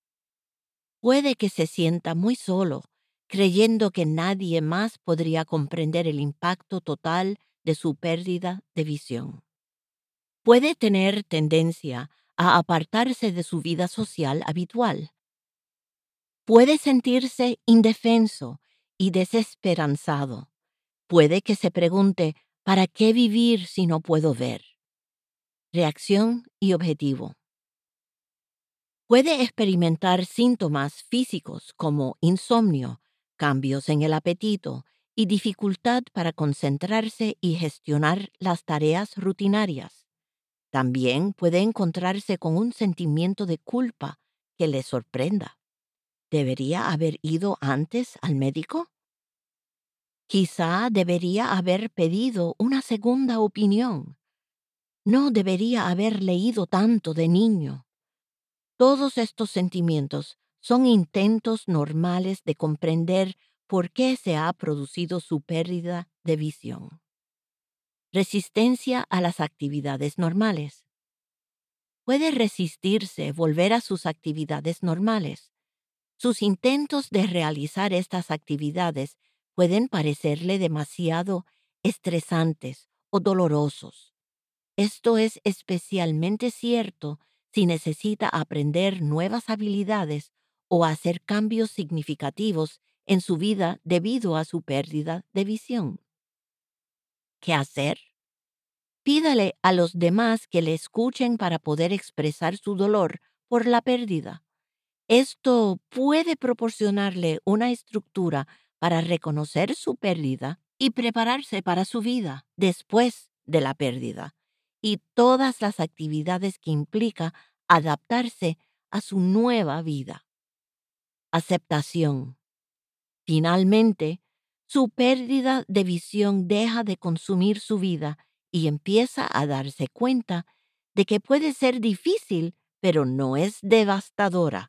Puede que se sienta muy solo, creyendo que nadie más podría comprender el impacto total de su pérdida de visión. Puede tener tendencia a apartarse de su vida social habitual. Puede sentirse indefenso y desesperanzado. Puede que se pregunte, ¿para qué vivir si no puedo ver? Reacción y objetivo. Puede experimentar síntomas físicos como insomnio, cambios en el apetito y dificultad para concentrarse y gestionar las tareas rutinarias. También puede encontrarse con un sentimiento de culpa que le sorprenda. ¿Debería haber ido antes al médico? Quizá debería haber pedido una segunda opinión. No debería haber leído tanto de niño. Todos estos sentimientos son intentos normales de comprender por qué se ha producido su pérdida de visión. Resistencia a las actividades normales. Puede resistirse volver a sus actividades normales. Sus intentos de realizar estas actividades pueden parecerle demasiado estresantes o dolorosos. Esto es especialmente cierto si necesita aprender nuevas habilidades o hacer cambios significativos en su vida debido a su pérdida de visión. ¿Qué hacer? Pídale a los demás que le escuchen para poder expresar su dolor por la pérdida. Esto puede proporcionarle una estructura para reconocer su pérdida y prepararse para su vida después de la pérdida y todas las actividades que implica adaptarse a su nueva vida. Aceptación. Finalmente, su pérdida de visión deja de consumir su vida y empieza a darse cuenta de que puede ser difícil, pero no es devastadora.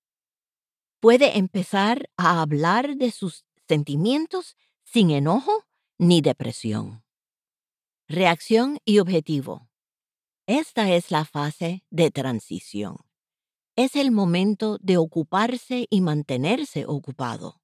Puede empezar a hablar de sus sentimientos sin enojo ni depresión. Reacción y objetivo. Esta es la fase de transición. Es el momento de ocuparse y mantenerse ocupado.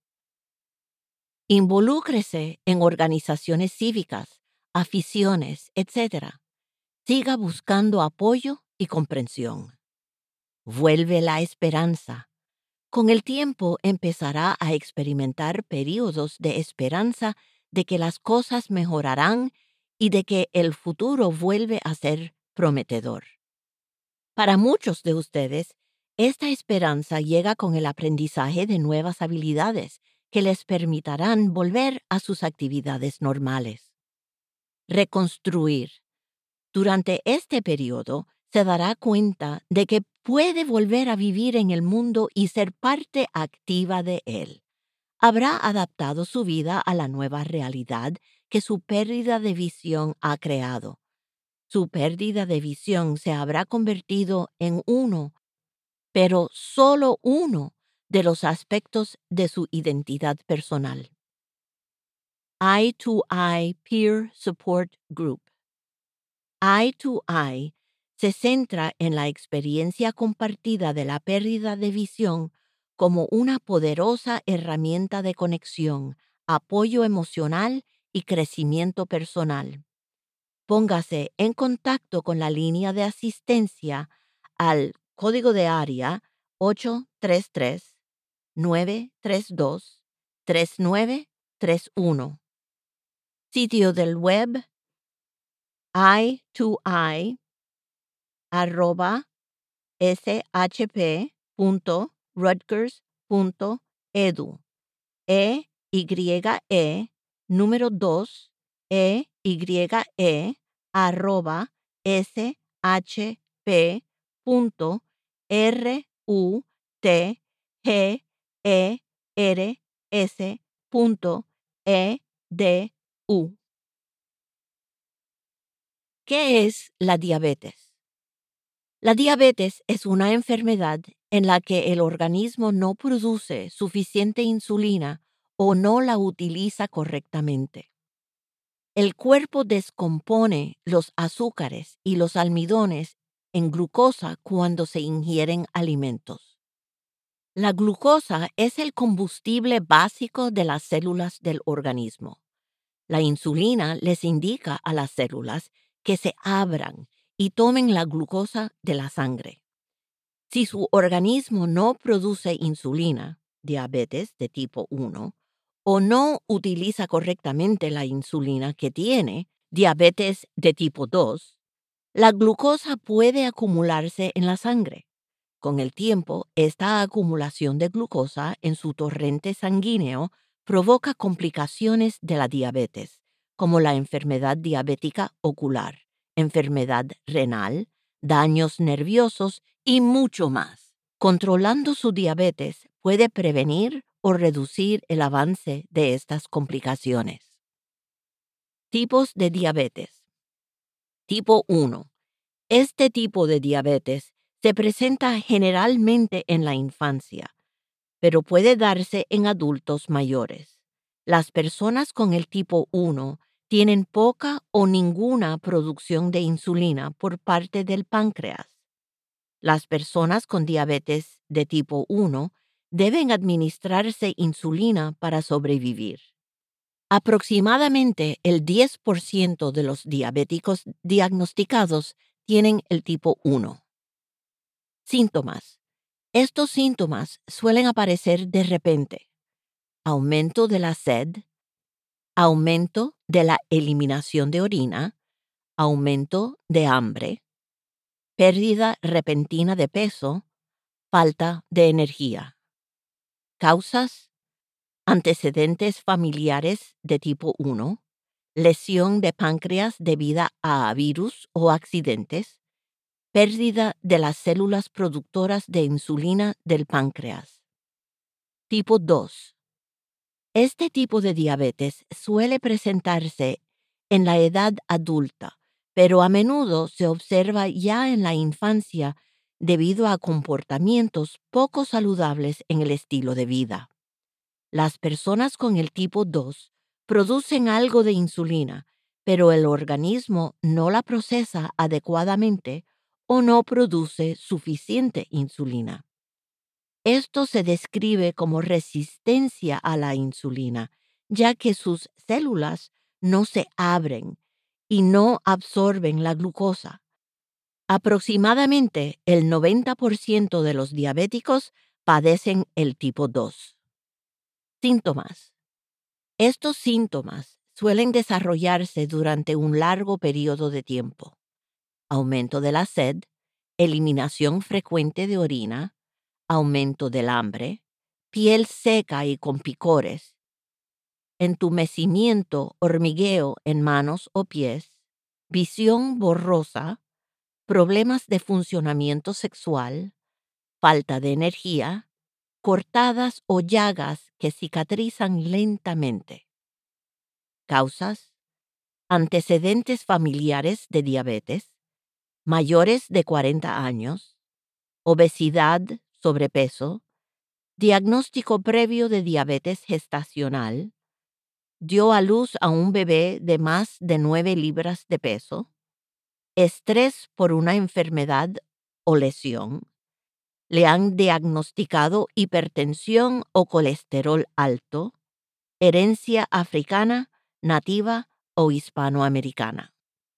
Involúcrese en organizaciones cívicas, aficiones, etc. Siga buscando apoyo y comprensión. Vuelve la esperanza. Con el tiempo empezará a experimentar periodos de esperanza de que las cosas mejorarán y de que el futuro vuelve a ser prometedor. Para muchos de ustedes, esta esperanza llega con el aprendizaje de nuevas habilidades que les permitirán volver a sus actividades normales. Reconstruir. Durante este periodo, se dará cuenta de que puede volver a vivir en el mundo y ser parte activa de él. Habrá adaptado su vida a la nueva realidad que su pérdida de visión ha creado. Su pérdida de visión se habrá convertido en uno, pero solo uno, de los aspectos de su identidad personal. Eye-to-Eye Peer Support Group. Eye-to-Eye se centra en la experiencia compartida de la pérdida de visión como una poderosa herramienta de conexión, apoyo emocional y crecimiento personal. Póngase en contacto con la línea de asistencia al código de área 833-932-3931. Sitio del web eye2eye@shp.rutgers.edu. número 2 shp.rutgers.edu. ¿Qué es la diabetes? La diabetes es una enfermedad en la que el organismo no produce suficiente insulina o no la utiliza correctamente. El cuerpo descompone los azúcares y los almidones en glucosa cuando se ingieren alimentos. La glucosa es el combustible básico de las células del organismo. La insulina les indica a las células que se abran y tomen la glucosa de la sangre. Si su organismo no produce insulina, diabetes de tipo 1, o no utiliza correctamente la insulina que tiene, diabetes de tipo 2, la glucosa puede acumularse en la sangre. Con el tiempo, esta acumulación de glucosa en su torrente sanguíneo provoca complicaciones de la diabetes, como la enfermedad diabética ocular, enfermedad renal, daños nerviosos y mucho más. Controlando su diabetes puede prevenir o reducir el avance de estas complicaciones. Tipos de diabetes. Tipo 1. Este tipo de diabetes se presenta generalmente en la infancia, pero puede darse en adultos mayores. Las personas con el tipo 1 tienen poca o ninguna producción de insulina por parte del páncreas. Las personas con diabetes de tipo 1 deben administrarse insulina para sobrevivir. Aproximadamente el 10% de los diabéticos diagnosticados tienen el tipo 1. Síntomas. Estos síntomas suelen aparecer de repente. Aumento de la sed, aumento de la eliminación de orina, aumento de hambre, pérdida repentina de peso, falta de energía. Causas: antecedentes familiares de tipo 1, lesión de páncreas debida a virus o accidentes, pérdida de las células productoras de insulina del páncreas. Tipo 2. Este tipo de diabetes suele presentarse en la edad adulta, pero a menudo se observa ya en la infancia debido a comportamientos poco saludables en el estilo de vida. Las personas con el tipo 2 producen algo de insulina, pero el organismo no la procesa adecuadamente o no produce suficiente insulina. Esto se describe como resistencia a la insulina, ya que sus células no se abren y no absorben la glucosa. Aproximadamente el 90% de los diabéticos padecen el tipo 2. Síntomas. Estos síntomas suelen desarrollarse durante un largo periodo de tiempo. Aumento de la sed, eliminación frecuente de orina, aumento del hambre, piel seca y con picores, entumecimiento, hormigueo en manos o pies, visión borrosa, problemas de funcionamiento sexual, falta de energía, cortadas o llagas que cicatrizan lentamente. Causas: antecedentes familiares de diabetes, mayores de 40 años, obesidad, sobrepeso, diagnóstico previo de diabetes gestacional, dio a luz a un bebé de más de 9 libras de peso, estrés por una enfermedad o lesión, le han diagnosticado hipertensión o colesterol alto, herencia africana, nativa o hispanoamericana.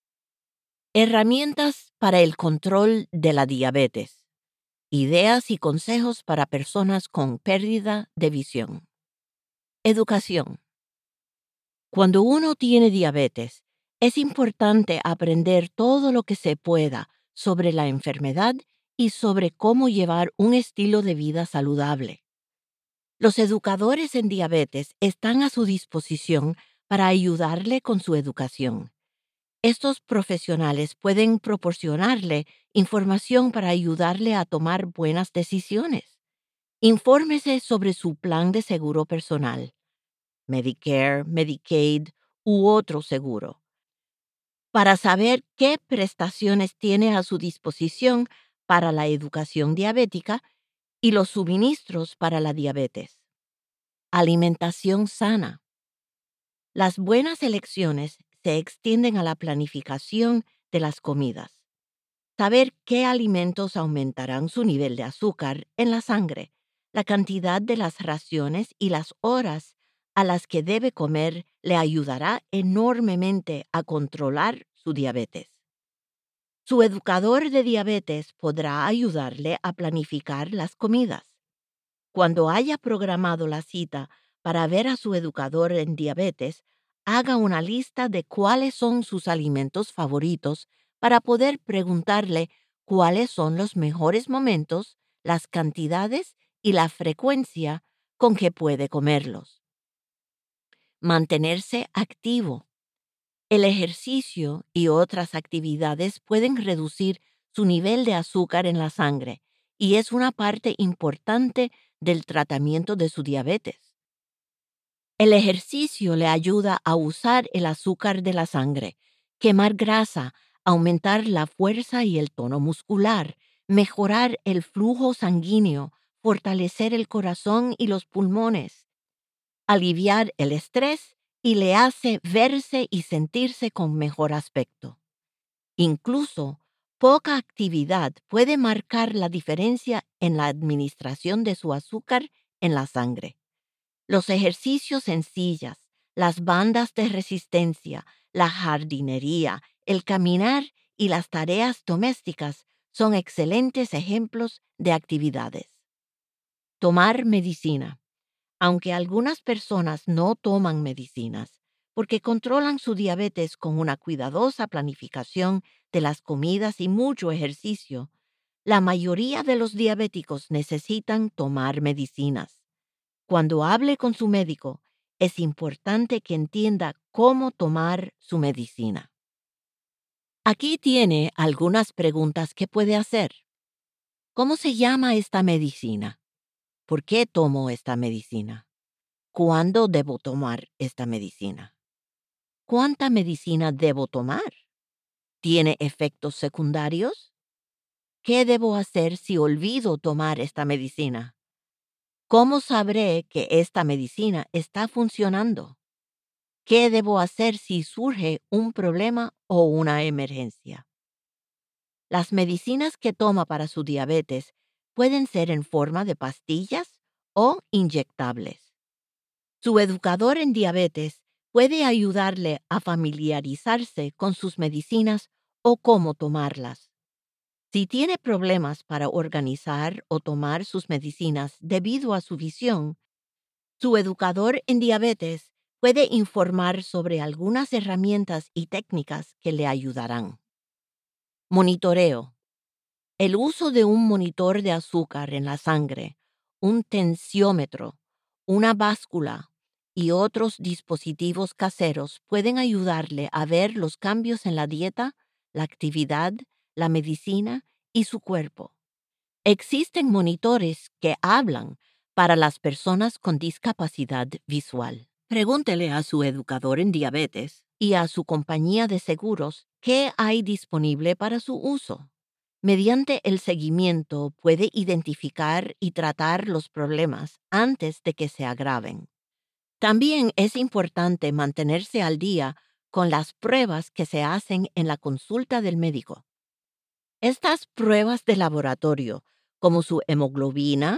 Herramientas para el control de la diabetes. Ideas y consejos para personas con pérdida de visión. Educación. Cuando uno tiene diabetes, es importante aprender todo lo que se pueda sobre la enfermedad y sobre cómo llevar un estilo de vida saludable. Los educadores en diabetes están a su disposición para ayudarle con su educación. Estos profesionales pueden proporcionarle información para ayudarle a tomar buenas decisiones. Infórmese sobre su plan de seguro personal, Medicare, Medicaid u otro seguro, para saber qué prestaciones tiene a su disposición para la educación diabética y los suministros para la diabetes. Alimentación sana. Las buenas elecciones se extienden a la planificación de las comidas. Saber qué alimentos aumentarán su nivel de azúcar en la sangre, la cantidad de las raciones y las horas a las que debe comer le ayudará enormemente a controlar su diabetes. Su educador de diabetes podrá ayudarle a planificar las comidas. Cuando haya programado la cita para ver a su educador en diabetes, haga una lista de cuáles son sus alimentos favoritos para poder preguntarle cuáles son los mejores momentos, las cantidades y la frecuencia con que puede comerlos. Mantenerse activo. El ejercicio y otras actividades pueden reducir su nivel de azúcar en la sangre y es una parte importante del tratamiento de su diabetes. El ejercicio le ayuda a usar el azúcar de la sangre, quemar grasa, aumentar la fuerza y el tono muscular, mejorar el flujo sanguíneo, fortalecer el corazón y los pulmones, aliviar el estrés y le hace verse y sentirse con mejor aspecto. Incluso, poca actividad puede marcar la diferencia en la administración de su azúcar en la sangre. Los ejercicios en sillas, las bandas de resistencia, la jardinería, el caminar y las tareas domésticas son excelentes ejemplos de actividades. Tomar medicina. Aunque algunas personas no toman medicinas porque controlan su diabetes con una cuidadosa planificación de las comidas y mucho ejercicio, la mayoría de los diabéticos necesitan tomar medicinas. Cuando hable con su médico, es importante que entienda cómo tomar su medicina. Aquí tiene algunas preguntas que puede hacer. ¿Cómo se llama esta medicina? ¿Por qué tomo esta medicina? ¿Cuándo debo tomar esta medicina? ¿Cuánta medicina debo tomar? ¿Tiene efectos secundarios? ¿Qué debo hacer si olvido tomar esta medicina? ¿Cómo sabré que esta medicina está funcionando? ¿Qué debo hacer si surge un problema o una emergencia? Las medicinas que toma para su diabetes pueden ser en forma de pastillas o inyectables. Su educador en diabetes puede ayudarle a familiarizarse con sus medicinas o cómo tomarlas. Si tiene problemas para organizar o tomar sus medicinas debido a su visión, su educador en diabetes puede informar sobre algunas herramientas y técnicas que le ayudarán. Monitoreo. El uso de un monitor de azúcar en la sangre, un tensiómetro, una báscula y otros dispositivos caseros pueden ayudarle a ver los cambios en la dieta, la actividad, la medicina y su cuerpo. Existen monitores que hablan para las personas con discapacidad visual. Pregúntele a su educador en diabetes y a su compañía de seguros qué hay disponible para su uso. Mediante el seguimiento puede identificar y tratar los problemas antes de que se agraven. También es importante mantenerse al día con las pruebas que se hacen en la consulta del médico. Estas pruebas de laboratorio, como su hemoglobina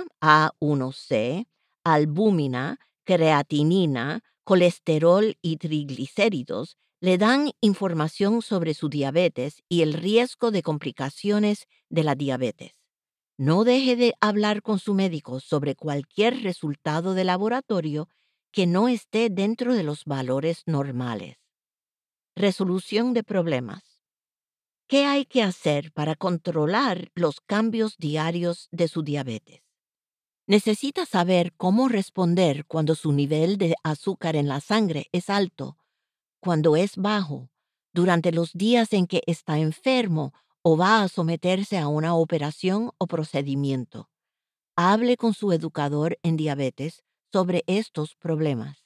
A1C, albúmina, creatinina, colesterol y triglicéridos, le dan información sobre su diabetes y el riesgo de complicaciones de la diabetes. No deje de hablar con su médico sobre cualquier resultado de laboratorio que no esté dentro de los valores normales. Resolución de problemas. ¿Qué hay que hacer para controlar los cambios diarios de su diabetes? Necesita saber cómo responder cuando su nivel de azúcar en la sangre es alto, cuando es bajo, durante los días en que está enfermo o va a someterse a una operación o procedimiento. Hable con su educador en diabetes sobre estos problemas.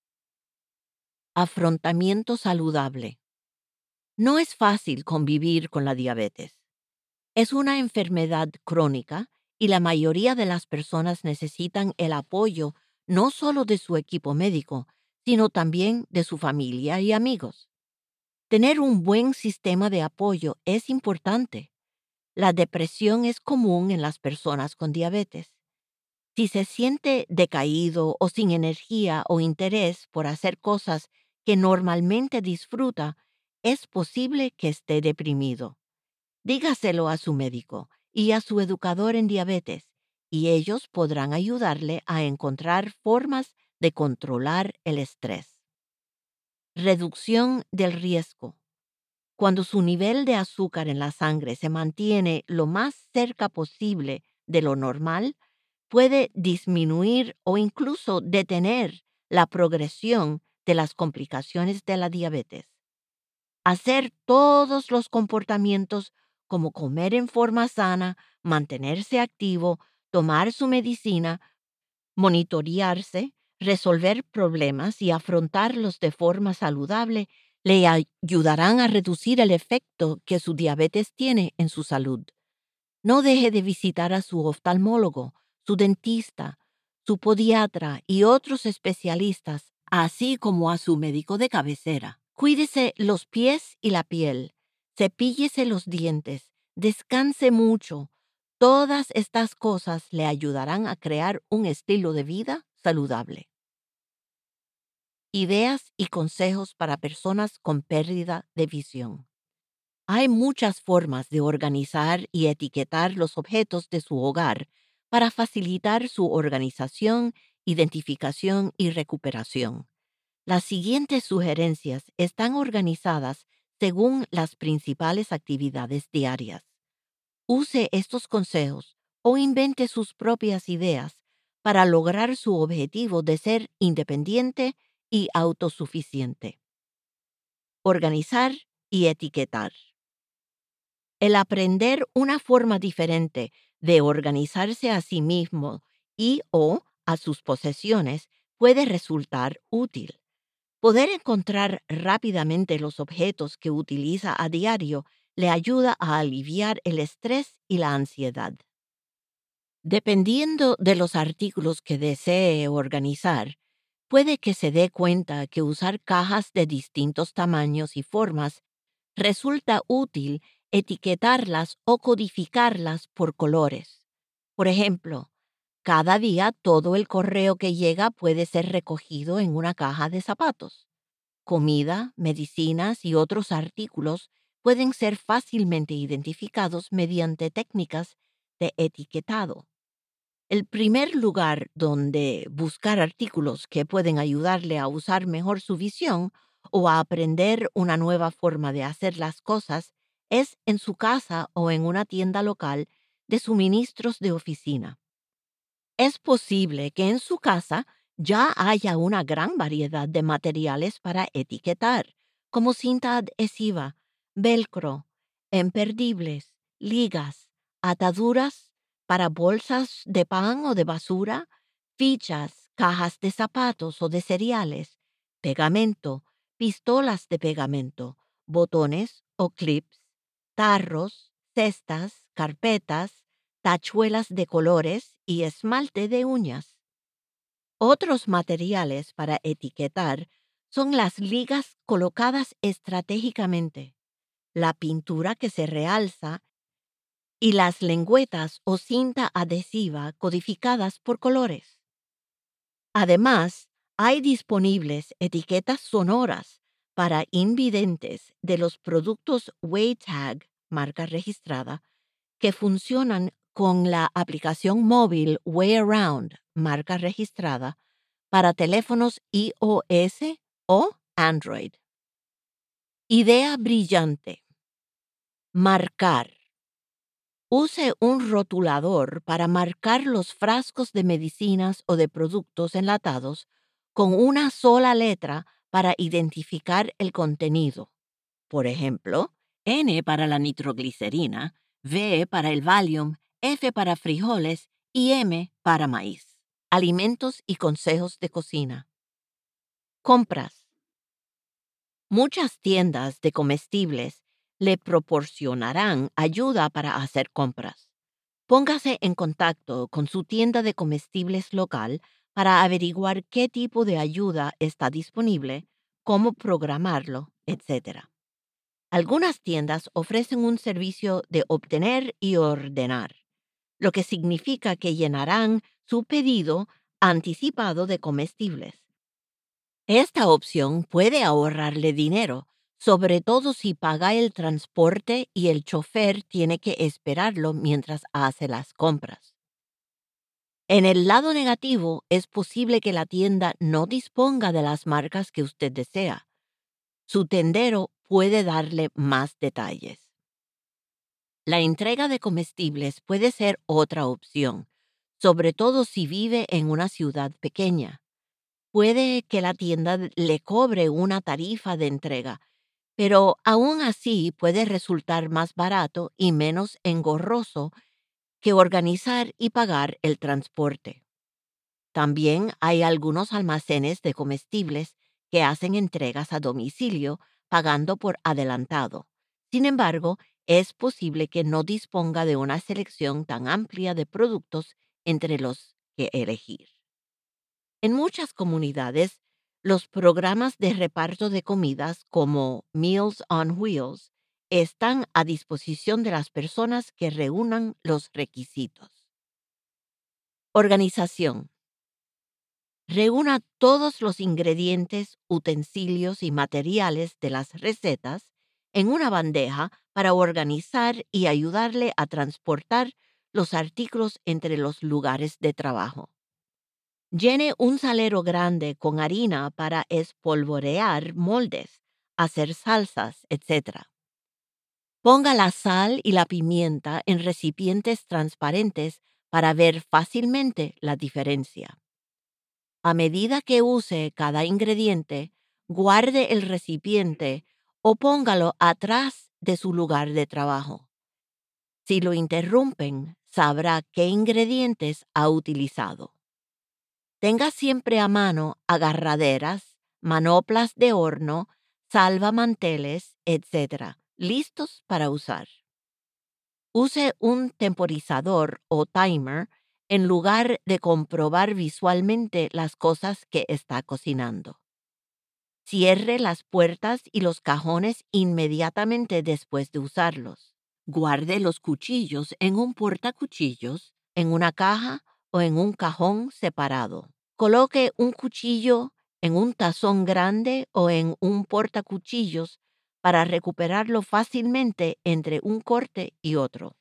Afrontamiento saludable. No es fácil convivir con la diabetes. Es una enfermedad crónica y la mayoría de las personas necesitan el apoyo no solo de su equipo médico, sino también de su familia y amigos. Tener un buen sistema de apoyo es importante. La depresión es común en las personas con diabetes. Si se siente decaído o sin energía o interés por hacer cosas que normalmente disfruta, es posible que esté deprimido. Dígaselo a su médico y a su educador en diabetes, y ellos podrán ayudarle a encontrar formas de controlar el estrés. Reducción del riesgo. Cuando su nivel de azúcar en la sangre se mantiene lo más cerca posible de lo normal, puede disminuir o incluso detener la progresión de las complicaciones de la diabetes. Hacer todos los comportamientos como comer en forma sana, mantenerse activo, tomar su medicina, monitorearse, resolver problemas y afrontarlos de forma saludable le ayudarán a reducir el efecto que su diabetes tiene en su salud. No deje de visitar a su oftalmólogo, su dentista, su podiatra y otros especialistas, así como a su médico de cabecera. Cuídese los pies y la piel, cepíllese los dientes, descanse mucho, Todas estas cosas le ayudarán a crear un estilo de vida saludable. Ideas y consejos para personas con pérdida de visión. Hay muchas formas de organizar y etiquetar los objetos de su hogar para facilitar su organización, identificación y recuperación. Las siguientes sugerencias están organizadas según las principales actividades diarias. Use estos consejos o invente sus propias ideas para lograr su objetivo de ser independiente y autosuficiente. Organizar y etiquetar. El aprender una forma diferente de organizarse a sí mismo y o a sus posesiones puede resultar útil. Poder encontrar rápidamente los objetos que utiliza a diario le ayuda a aliviar el estrés y la ansiedad. Dependiendo de los artículos que desee organizar, puede que se dé cuenta que usar cajas de distintos tamaños y formas resulta útil etiquetarlas o codificarlas por colores. Por ejemplo, cada día todo el correo que llega puede ser recogido en una caja de zapatos. Comida, medicinas y otros artículos pueden ser fácilmente identificados mediante técnicas de etiquetado. El primer lugar donde buscar artículos que pueden ayudarle a usar mejor su visión o a aprender una nueva forma de hacer las cosas es en su casa o en una tienda local de suministros de oficina. Es posible que en su casa ya haya una gran variedad de materiales para etiquetar, como cinta adhesiva, velcro, imperdibles, ligas, ataduras para bolsas de pan o de basura, fichas, cajas de zapatos o de cereales, pegamento, pistolas de pegamento, botones o clips, tarros, cestas, carpetas, tachuelas de colores y esmalte de uñas. Otros materiales para etiquetar son las ligas colocadas estratégicamente, la pintura que se realza y las lengüetas o cinta adhesiva codificadas por colores. Además, hay disponibles etiquetas sonoras para invidentes de los productos WayTag, marca registrada, que funcionan con la aplicación móvil WayAround, marca registrada, para teléfonos iOS o Android. Idea brillante. Marcar. Use un rotulador para marcar los frascos de medicinas o de productos enlatados con una sola letra para identificar el contenido. Por ejemplo, N para la nitroglicerina, V para el Valium, F para frijoles y M para maíz. Alimentos y consejos de cocina. Compras. Muchas tiendas de comestibles le proporcionarán ayuda para hacer compras. Póngase en contacto con su tienda de comestibles local para averiguar qué tipo de ayuda está disponible, cómo programarlo, etc. Algunas tiendas ofrecen un servicio de obtener y ordenar, lo que significa que llenarán su pedido anticipado de comestibles. Esta opción puede ahorrarle dinero, sobre todo si paga el transporte y el chofer tiene que esperarlo mientras hace las compras. En el lado negativo, es posible que la tienda no disponga de las marcas que usted desea. Su tendero puede darle más detalles. La entrega de comestibles puede ser otra opción, sobre todo si vive en una ciudad pequeña. Puede que la tienda le cobre una tarifa de entrega, pero aún así puede resultar más barato y menos engorroso que organizar y pagar el transporte. También hay algunos almacenes de comestibles que hacen entregas a domicilio pagando por adelantado. Sin embargo, es posible que no disponga de una selección tan amplia de productos entre los que elegir. En muchas comunidades, los programas de reparto de comidas como Meals on Wheels están a disposición de las personas que reúnan los requisitos. Organización. Reúna todos los ingredientes, utensilios y materiales de las recetas en una bandeja para organizar y ayudarle a transportar los artículos entre los lugares de trabajo. Llene un salero grande con harina para espolvorear moldes, hacer salsas, etc. Ponga la sal y la pimienta en recipientes transparentes para ver fácilmente la diferencia. A medida que use cada ingrediente, guarde el recipiente o póngalo atrás de su lugar de trabajo. Si lo interrumpen, sabrá qué ingredientes ha utilizado. Tenga siempre a mano agarraderas, manoplas de horno, salvamanteles, etc., listos para usar. Use un temporizador o timer en lugar de comprobar visualmente las cosas que está cocinando. Cierre las puertas y los cajones inmediatamente después de usarlos. Guarde los cuchillos en un portacuchillos, en una caja o en un cajón separado. Coloque un cuchillo en un tazón grande o en un portacuchillos para recuperarlo fácilmente entre un corte y otro.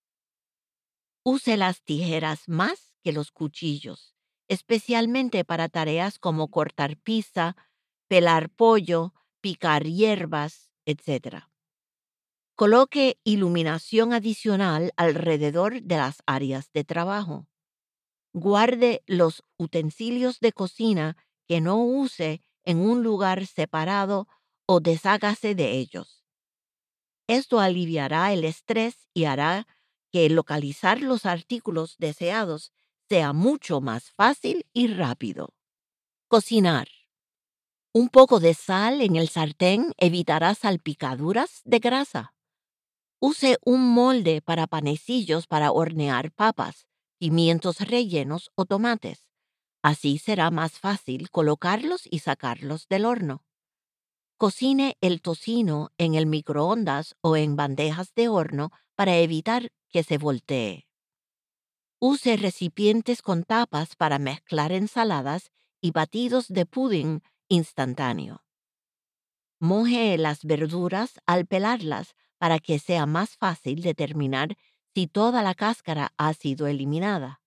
Use las tijeras más que los cuchillos, especialmente para tareas como cortar pizza, pelar pollo, picar hierbas, etc. Coloque iluminación adicional alrededor de las áreas de trabajo. Guarde los utensilios de cocina que no use en un lugar separado o deshágase de ellos. Esto aliviará el estrés y hará que localizar los artículos deseados sea mucho más fácil y rápido. Cocinar. Un poco de sal en el sartén evitará salpicaduras de grasa. Use un molde para panecillos para hornear papas, pimientos rellenos o tomates. Así será más fácil colocarlos y sacarlos del horno. Cocine el tocino en el microondas o en bandejas de horno para evitar que se voltee. Use recipientes con tapas para mezclar ensaladas y batidos de pudding instantáneo. Moje las verduras al pelarlas para que sea más fácil determinar si toda la cáscara ha sido eliminada.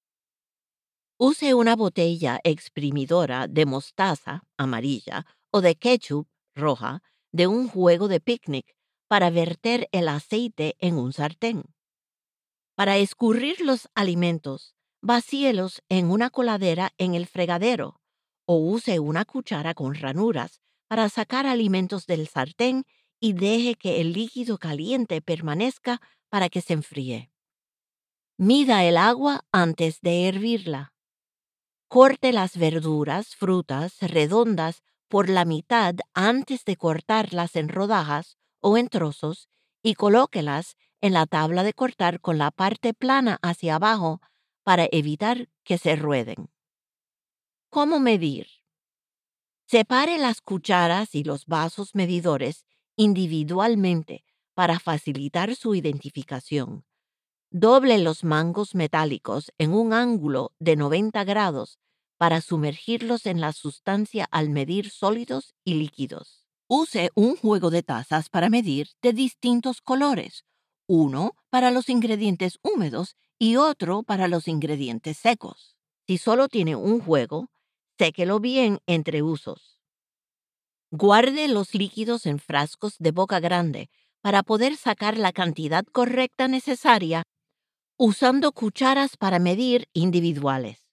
Use una botella exprimidora de mostaza amarilla o de ketchup roja de un juego de picnic para verter el aceite en un sartén. Para escurrir los alimentos, vacíelos en una coladera en el fregadero o use una cuchara con ranuras para sacar alimentos del sartén y deje que el líquido caliente permanezca para que se enfríe. Mida el agua antes de hervirla. Corte las verduras, frutas redondas por la mitad antes de cortarlas en rodajas o en trozos y colóquelas en la tabla de cortar con la parte plana hacia abajo para evitar que se rueden. ¿Cómo medir? Separe las cucharas y los vasos medidores individualmente para facilitar su identificación. Doble los mangos metálicos en un ángulo de 90 grados para sumergirlos en la sustancia al medir sólidos y líquidos. Use un juego de tazas para medir de distintos colores, uno para los ingredientes húmedos y otro para los ingredientes secos. Si solo tiene un juego, séquelo bien entre usos. Guarde los líquidos en frascos de boca grande para poder sacar la cantidad correcta necesaria usando cucharas para medir individuales.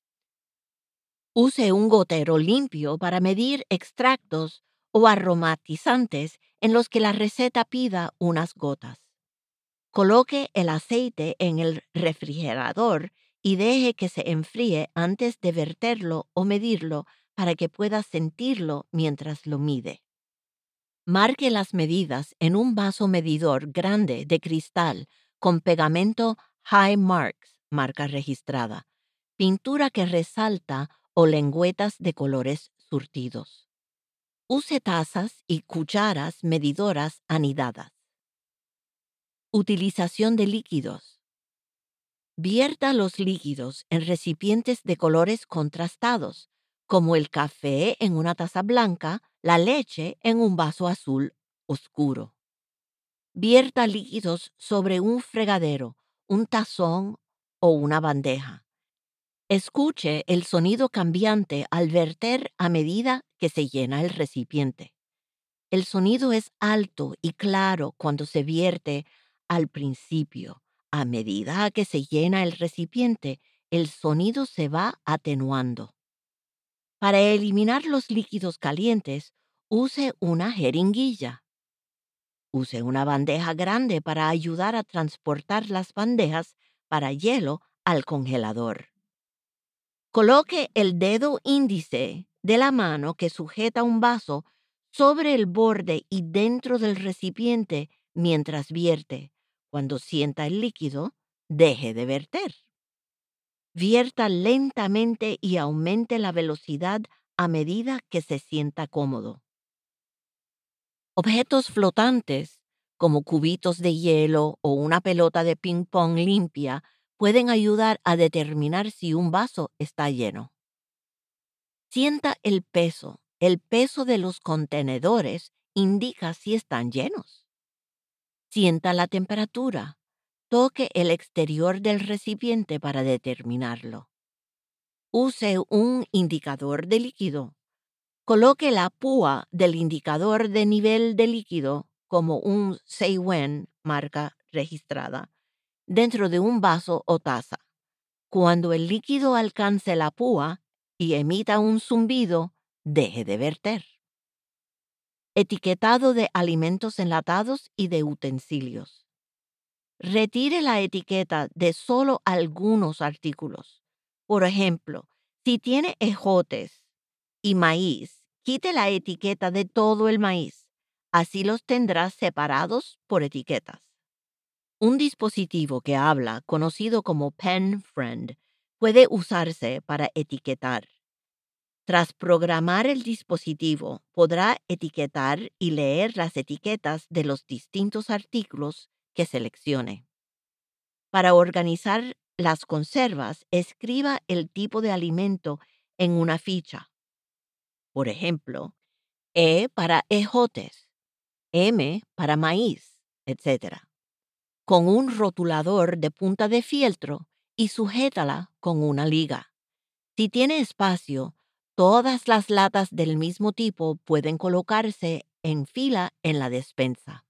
Use un gotero limpio para medir extractos o aromatizantes en los que la receta pida unas gotas. Coloque el aceite en el refrigerador y deje que se enfríe antes de verterlo o medirlo para que pueda sentirlo mientras lo mide. Marque las medidas en un vaso medidor grande de cristal con pegamento High Marks, marca registrada, pintura que resalta o lengüetas de colores surtidos. Use tazas y cucharas medidoras anidadas. Utilización de líquidos. Vierta los líquidos en recipientes de colores contrastados, como el café en una taza blanca, la leche en un vaso azul oscuro. Vierta líquidos sobre un fregadero, un tazón o una bandeja. Escuche el sonido cambiante al verter a medida que se llena el recipiente. El sonido es alto y claro cuando se vierte al principio. A medida que se llena el recipiente, el sonido se va atenuando. Para eliminar los líquidos calientes, use una jeringuilla. Use una bandeja grande para ayudar a transportar las bandejas para hielo al congelador. Coloque el dedo índice de la mano que sujeta un vaso sobre el borde y dentro del recipiente mientras vierte. Cuando sienta el líquido, deje de verter. Vierta lentamente y aumente la velocidad a medida que se sienta cómodo. Objetos flotantes, como cubitos de hielo o una pelota de ping-pong limpia, pueden ayudar a determinar si un vaso está lleno. Sienta el peso. El peso de los contenedores indica si están llenos. Sienta la temperatura. Toque el exterior del recipiente para determinarlo. Use un indicador de líquido. Coloque la púa del indicador de nivel de líquido, como un Seiwen marca registrada, dentro de un vaso o taza. Cuando el líquido alcance la púa y emita un zumbido, deje de verter. Etiquetado de alimentos enlatados y de utensilios. Retire la etiqueta de solo algunos artículos. Por ejemplo, si tiene ejotes y maíz, quite la etiqueta de todo el maíz. Así los tendrá separados por etiquetas. Un dispositivo que habla, conocido como Pen Friend, puede usarse para etiquetar. Tras programar el dispositivo, podrá etiquetar y leer las etiquetas de los distintos artículos que seleccione. Para organizar las conservas, escriba el tipo de alimento en una ficha. Por ejemplo, E para ejotes, M para maíz, etc. Con un rotulador de punta de fieltro y sujétala con una liga. Si tiene espacio, todas las latas del mismo tipo pueden colocarse en fila en la despensa.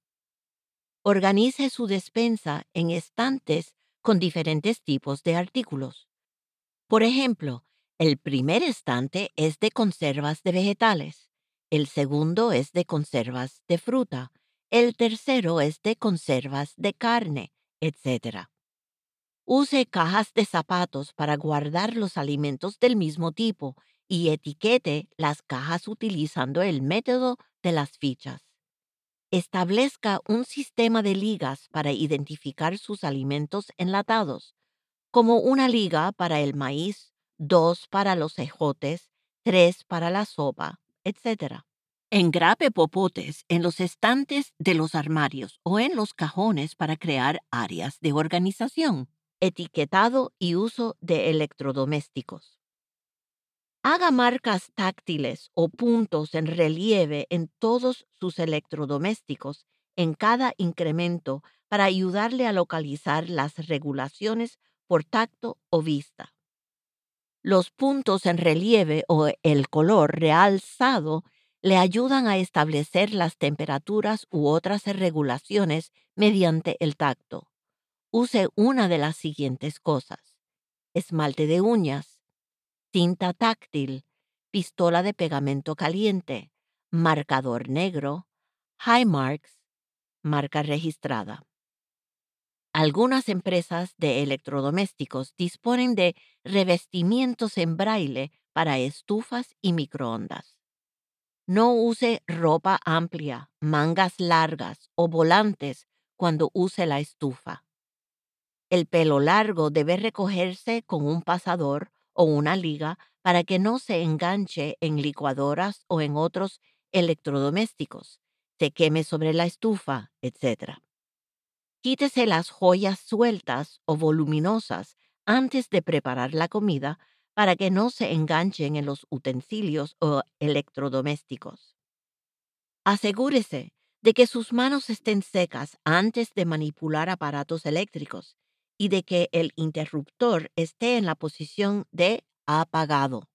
Organice su despensa en estantes con diferentes tipos de artículos. Por ejemplo, el primer estante es de conservas de vegetales, el segundo es de conservas de fruta, el tercero es de conservas de carne, etc. Use cajas de zapatos para guardar los alimentos del mismo tipo y etiquete las cajas utilizando el método de las fichas. Establezca un sistema de ligas para identificar sus alimentos enlatados, como una liga para el maíz, 2 para los ejotes, 3 para la sopa, etc. Engrape popotes en los estantes de los armarios o en los cajones para crear áreas de organización. Etiquetado y uso de electrodomésticos. Haga marcas táctiles o puntos en relieve en todos sus electrodomésticos en cada incremento para ayudarle a localizar las regulaciones por tacto o vista. Los puntos en relieve o el color realzado le ayudan a establecer las temperaturas u otras regulaciones mediante el tacto. Use una de las siguientes cosas: esmalte de uñas, cinta táctil, pistola de pegamento caliente, marcador negro, Highmarks, marca registrada. Algunas empresas de electrodomésticos disponen de revestimientos en braille para estufas y microondas. No use ropa amplia, mangas largas o volantes cuando use la estufa. El pelo largo debe recogerse con un pasador o una liga para que no se enganche en licuadoras o en otros electrodomésticos, se queme sobre la estufa, etc. Quítese las joyas sueltas o voluminosas antes de preparar la comida para que no se enganchen en los utensilios o electrodomésticos. Asegúrese de que sus manos estén secas antes de manipular aparatos eléctricos y de que el interruptor esté en la posición de apagado.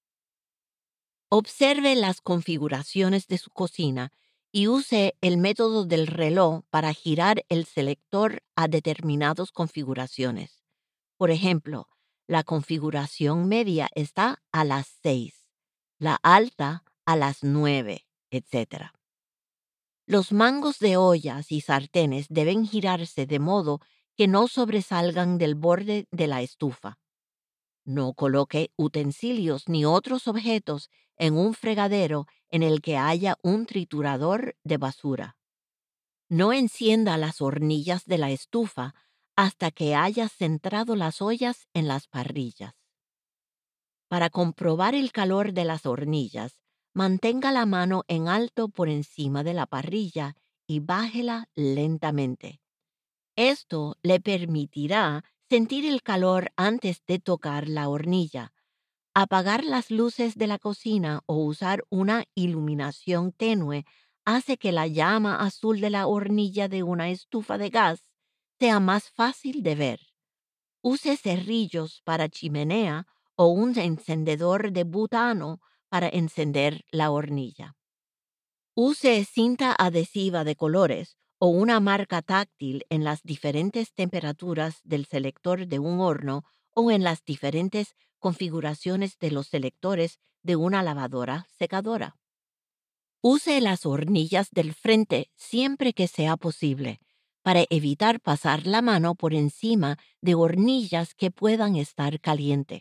Observe las configuraciones de su cocina y use el método del reloj para girar el selector a determinadas configuraciones. Por ejemplo, la configuración media está a las 6, la alta a las 9, etc. Los mangos de ollas y sartenes deben girarse de modo que no sobresalgan del borde de la estufa. No coloque utensilios ni otros objetos en un fregadero en el que haya un triturador de basura. No encienda las hornillas de la estufa hasta que haya centrado las ollas en las parrillas. Para comprobar el calor de las hornillas, mantenga la mano en alto por encima de la parrilla y bájela lentamente. Esto le permitirá sentir el calor antes de tocar la hornilla. Apagar las luces de la cocina o usar una iluminación tenue hace que la llama azul de la hornilla de una estufa de gas sea más fácil de ver. Use cerrillos para chimenea o un encendedor de butano para encender la hornilla. Use cinta adhesiva de colores o una marca táctil en las diferentes temperaturas del selector de un horno o en las diferentes configuraciones de los selectores de una lavadora secadora. Use las hornillas del frente siempre que sea posible para evitar pasar la mano por encima de hornillas que puedan estar calientes.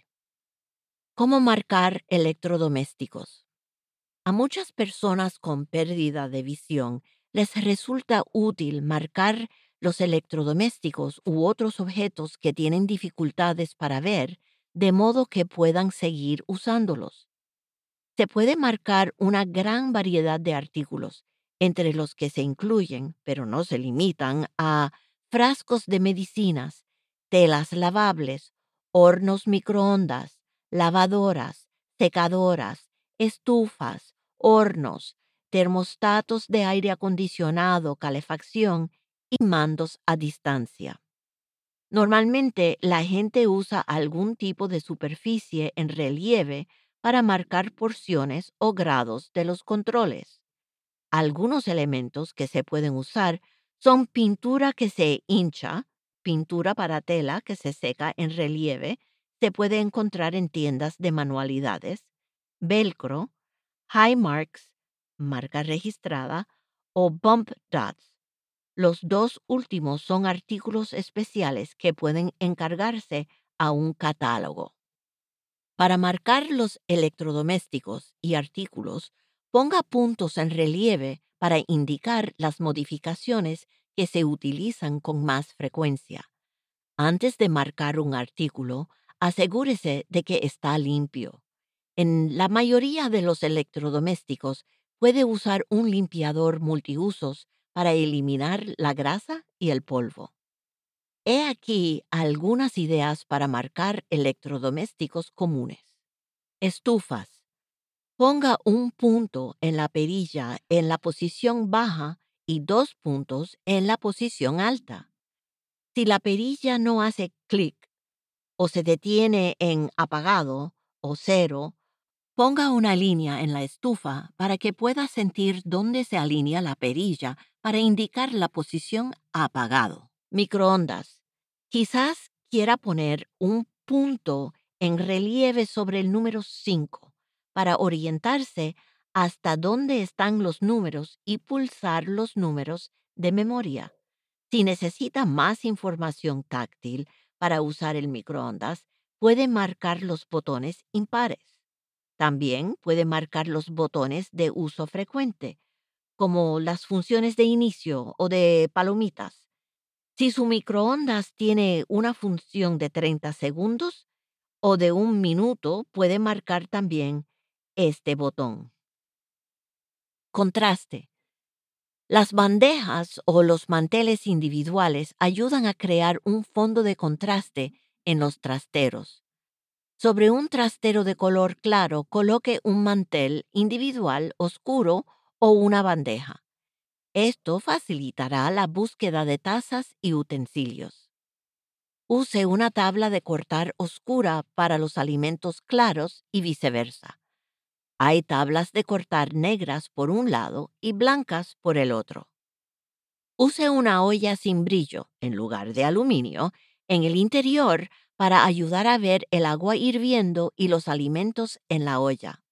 ¿Cómo marcar electrodomésticos? A muchas personas con pérdida de visión les resulta útil marcar los electrodomésticos u otros objetos que tienen dificultades para ver, de modo que puedan seguir usándolos. Se puede marcar una gran variedad de artículos, entre los que se incluyen, pero no se limitan, a frascos de medicinas, telas lavables, hornos microondas, lavadoras, secadoras, estufas, hornos, termostatos de aire acondicionado, calefacción y mandos a distancia. Normalmente la gente usa algún tipo de superficie en relieve para marcar porciones o grados de los controles. Algunos elementos que se pueden usar son pintura que se hincha, pintura para tela que se seca en relieve, se puede encontrar en tiendas de manualidades, velcro, high marks, marca registrada o bump dots. Los dos últimos son artículos especiales que pueden encargarse a un catálogo. Para marcar los electrodomésticos y artículos, ponga puntos en relieve para indicar las modificaciones que se utilizan con más frecuencia. Antes de marcar un artículo, asegúrese de que está limpio. En la mayoría de los electrodomésticos puede usar un limpiador multiusos para eliminar la grasa y el polvo. He aquí algunas ideas para marcar electrodomésticos comunes. Estufas. Ponga un punto en la perilla en la posición baja y 2 puntos en la posición alta. Si la perilla no hace clic o se detiene en apagado o cero, ponga una línea en la estufa para que pueda sentir dónde se alinea la perilla para indicar la posición apagado. Microondas. Quizás quiera poner un punto en relieve sobre el número 5 para orientarse hasta dónde están los números y pulsar los números de memoria. Si necesita más información táctil para usar el microondas, puede marcar los botones impares. También puede marcar los botones de uso frecuente, como las funciones de inicio o de palomitas. Si su microondas tiene una función de 30 segundos o de 1 minuto, puede marcar también este botón. Contraste. Las bandejas o los manteles individuales ayudan a crear un fondo de contraste en los trasteros. Sobre un trastero de color claro, coloque un mantel individual oscuro o una bandeja. Esto facilitará la búsqueda de tazas y utensilios. Use una tabla de cortar oscura para los alimentos claros y viceversa. Hay tablas de cortar negras por un lado y blancas por el otro. Use una olla sin brillo, en lugar de aluminio, en el interior para ayudar a ver el agua hirviendo y los alimentos en la olla.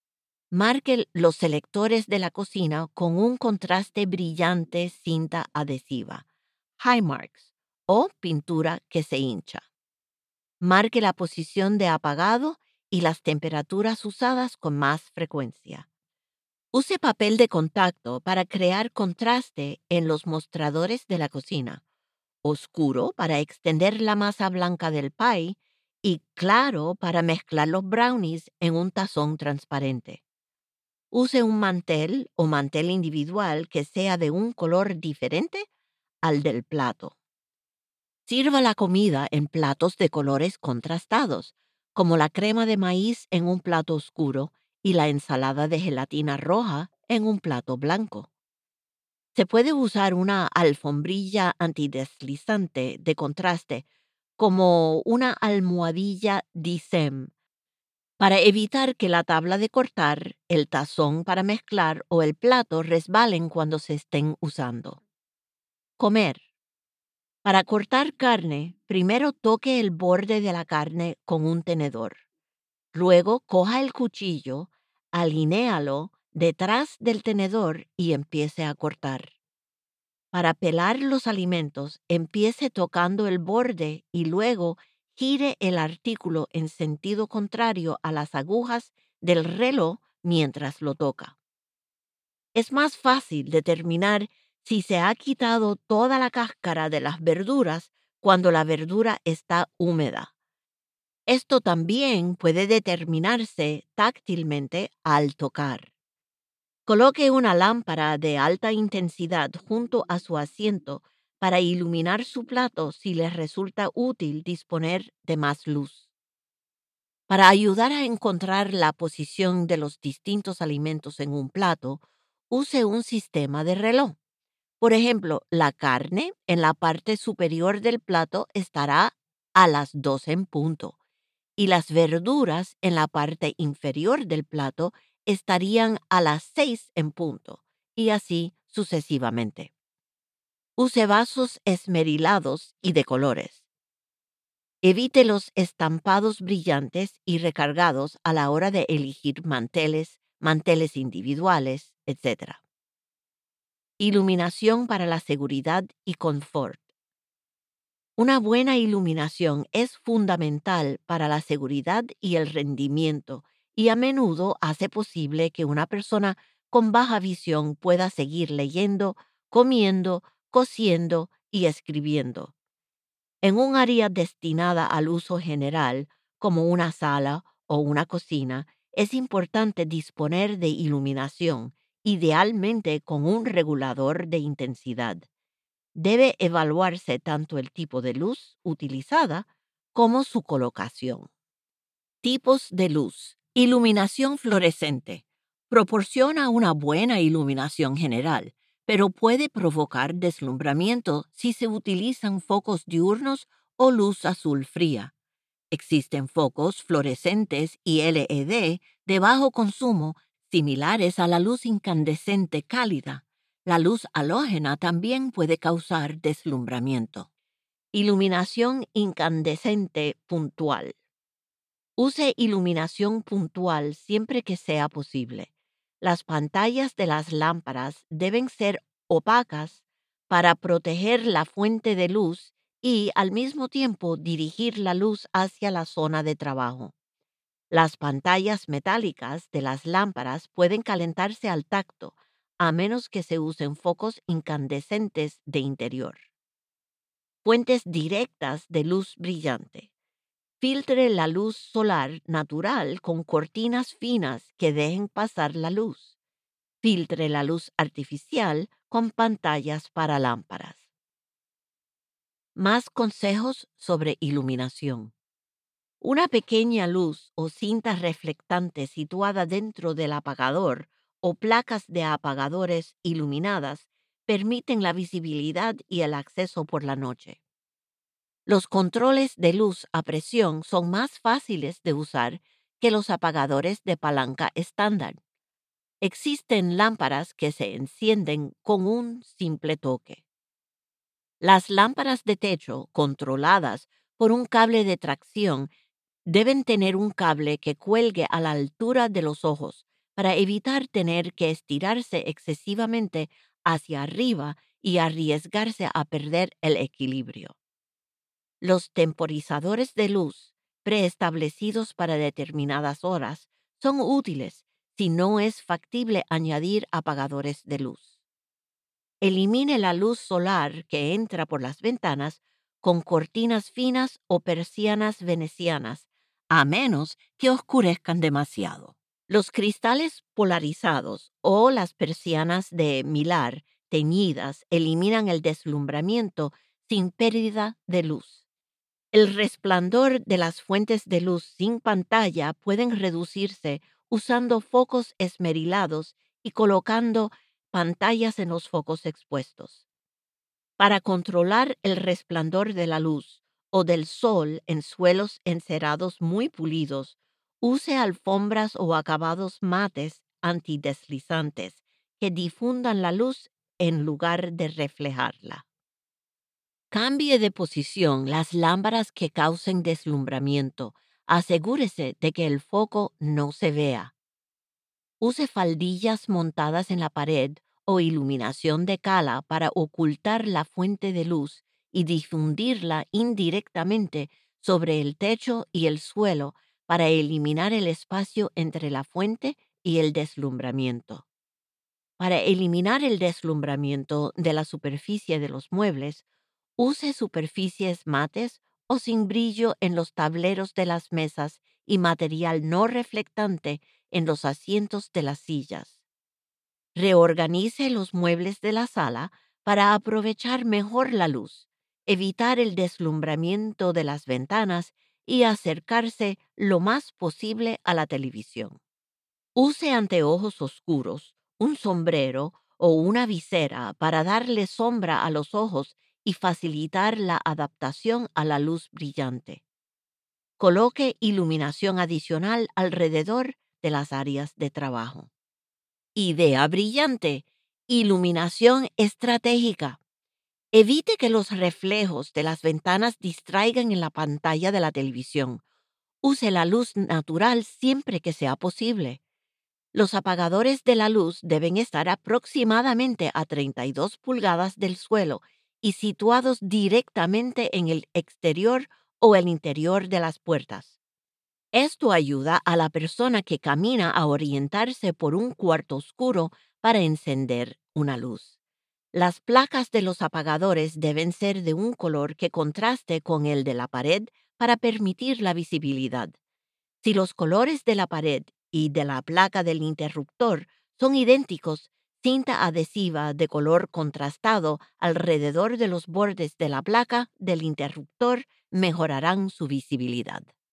Marque los selectores de la cocina con un contraste brillante cinta adhesiva, high marks, o pintura que se hincha. Marque la posición de apagado y las temperaturas usadas con más frecuencia. Use papel de contacto para crear contraste en los mostradores de la cocina, oscuro para extender la masa blanca del pie y claro para mezclar los brownies en un tazón transparente. Use un mantel o mantel individual que sea de un color diferente al del plato. Sirva la comida en platos de colores contrastados, como la crema de maíz en un plato oscuro y la ensalada de gelatina roja en un plato blanco. Se puede usar una alfombrilla antideslizante de contraste como una almohadilla Disem para evitar que la tabla de cortar, el tazón para mezclar o el plato resbalen cuando se estén usando. Comer. Para cortar carne, primero toque el borde de la carne con un tenedor. Luego coja el cuchillo, alinéalo detrás del tenedor y empiece a cortar. Para pelar los alimentos, empiece tocando el borde y luego gire el artículo en sentido contrario a las agujas del reloj mientras lo toca. Es más fácil determinar si se ha quitado toda la cáscara de las verduras cuando la verdura está húmeda. Esto también puede determinarse táctilmente al tocar. Coloque una lámpara de alta intensidad junto a su asiento para iluminar su plato si les resulta útil disponer de más luz. Para ayudar a encontrar la posición de los distintos alimentos en un plato, use un sistema de reloj. Por ejemplo, la carne en la parte superior del plato estará a las 12 en punto y las verduras en la parte inferior del plato estarían a las 6 en punto, y así sucesivamente. Use vasos esmerilados y de colores. Evite los estampados brillantes y recargados a la hora de elegir manteles, manteles individuales, etc. Iluminación para la seguridad y confort. Una buena iluminación es fundamental para la seguridad y el rendimiento y a menudo hace posible que una persona con baja visión pueda seguir leyendo, comiendo, cosiendo y escribiendo. En un área destinada al uso general, como una sala o una cocina, es importante disponer de iluminación, idealmente con un regulador de intensidad. Debe evaluarse tanto el tipo de luz utilizada como su colocación. Tipos de luz. Iluminación fluorescente. Proporciona una buena iluminación general, pero puede provocar deslumbramiento si se utilizan focos diurnos o luz azul fría. Existen focos fluorescentes y LED de bajo consumo similares a la luz incandescente cálida. La luz halógena también puede causar deslumbramiento. Iluminación incandescente puntual. Use iluminación puntual siempre que sea posible. Las pantallas de las lámparas deben ser opacas para proteger la fuente de luz y al mismo tiempo dirigir la luz hacia la zona de trabajo. Las pantallas metálicas de las lámparas pueden calentarse al tacto, a menos que se usen focos incandescentes de interior. Fuentes directas de luz brillante. Filtre la luz solar natural con cortinas finas que dejen pasar la luz. filtre la luz artificial con pantallas para lámparas. Más consejos sobre iluminación. Una pequeña luz o cinta reflectante situada dentro del apagador o placas de apagadores iluminadas permiten la visibilidad y el acceso por la noche. Los controles de luz a presión son más fáciles de usar que los apagadores de palanca estándar. Existen lámparas que se encienden con un simple toque. Las lámparas de techo, controladas por un cable de tracción, deben tener un cable que cuelgue a la altura de los ojos para evitar tener que estirarse excesivamente hacia arriba y arriesgarse a perder el equilibrio. Los temporizadores de luz preestablecidos para determinadas horas son útiles si no es factible añadir apagadores de luz. Elimine la luz solar que entra por las ventanas con cortinas finas o persianas venecianas, a menos que oscurezcan demasiado. Los cristales polarizados o las persianas de Mylar teñidas eliminan el deslumbramiento sin pérdida de luz. El resplandor de las fuentes de luz sin pantalla pueden reducirse usando focos esmerilados y colocando pantallas en los focos expuestos. Para controlar el resplandor de la luz o del sol en suelos encerados muy pulidos, use alfombras o acabados mates antideslizantes que difundan la luz en lugar de reflejarla. Cambie de posición las lámparas que causen deslumbramiento. Asegúrese de que el foco no se vea. Use faldillas montadas en la pared o iluminación de cala para ocultar la fuente de luz y difundirla indirectamente sobre el techo y el suelo para eliminar el espacio entre la fuente y el deslumbramiento. Para eliminar el deslumbramiento de la superficie de los muebles, use superficies mates o sin brillo en los tableros de las mesas y material no reflectante en los asientos de las sillas. Reorganice los muebles de la sala para aprovechar mejor la luz, evitar el deslumbramiento de las ventanas y acercarse lo más posible a la televisión. Use anteojos oscuros, un sombrero o una visera para darle sombra a los ojos y facilitar la adaptación a la luz brillante. Coloque iluminación adicional alrededor de las áreas de trabajo. Idea brillante. Iluminación estratégica. Evite que los reflejos de las ventanas distraigan en la pantalla de la televisión. Use la luz natural siempre que sea posible. Los apagadores de la luz deben estar aproximadamente a 32 pulgadas del suelo y situados directamente en el exterior o el interior de las puertas. Esto ayuda a la persona que camina a orientarse por un cuarto oscuro para encender una luz. Las placas de los apagadores deben ser de un color que contraste con el de la pared para permitir la visibilidad. Si los colores de la pared y de la placa del interruptor son idénticos, cinta adhesiva de color contrastado alrededor de los bordes de la placa del interruptor mejorarán su visibilidad.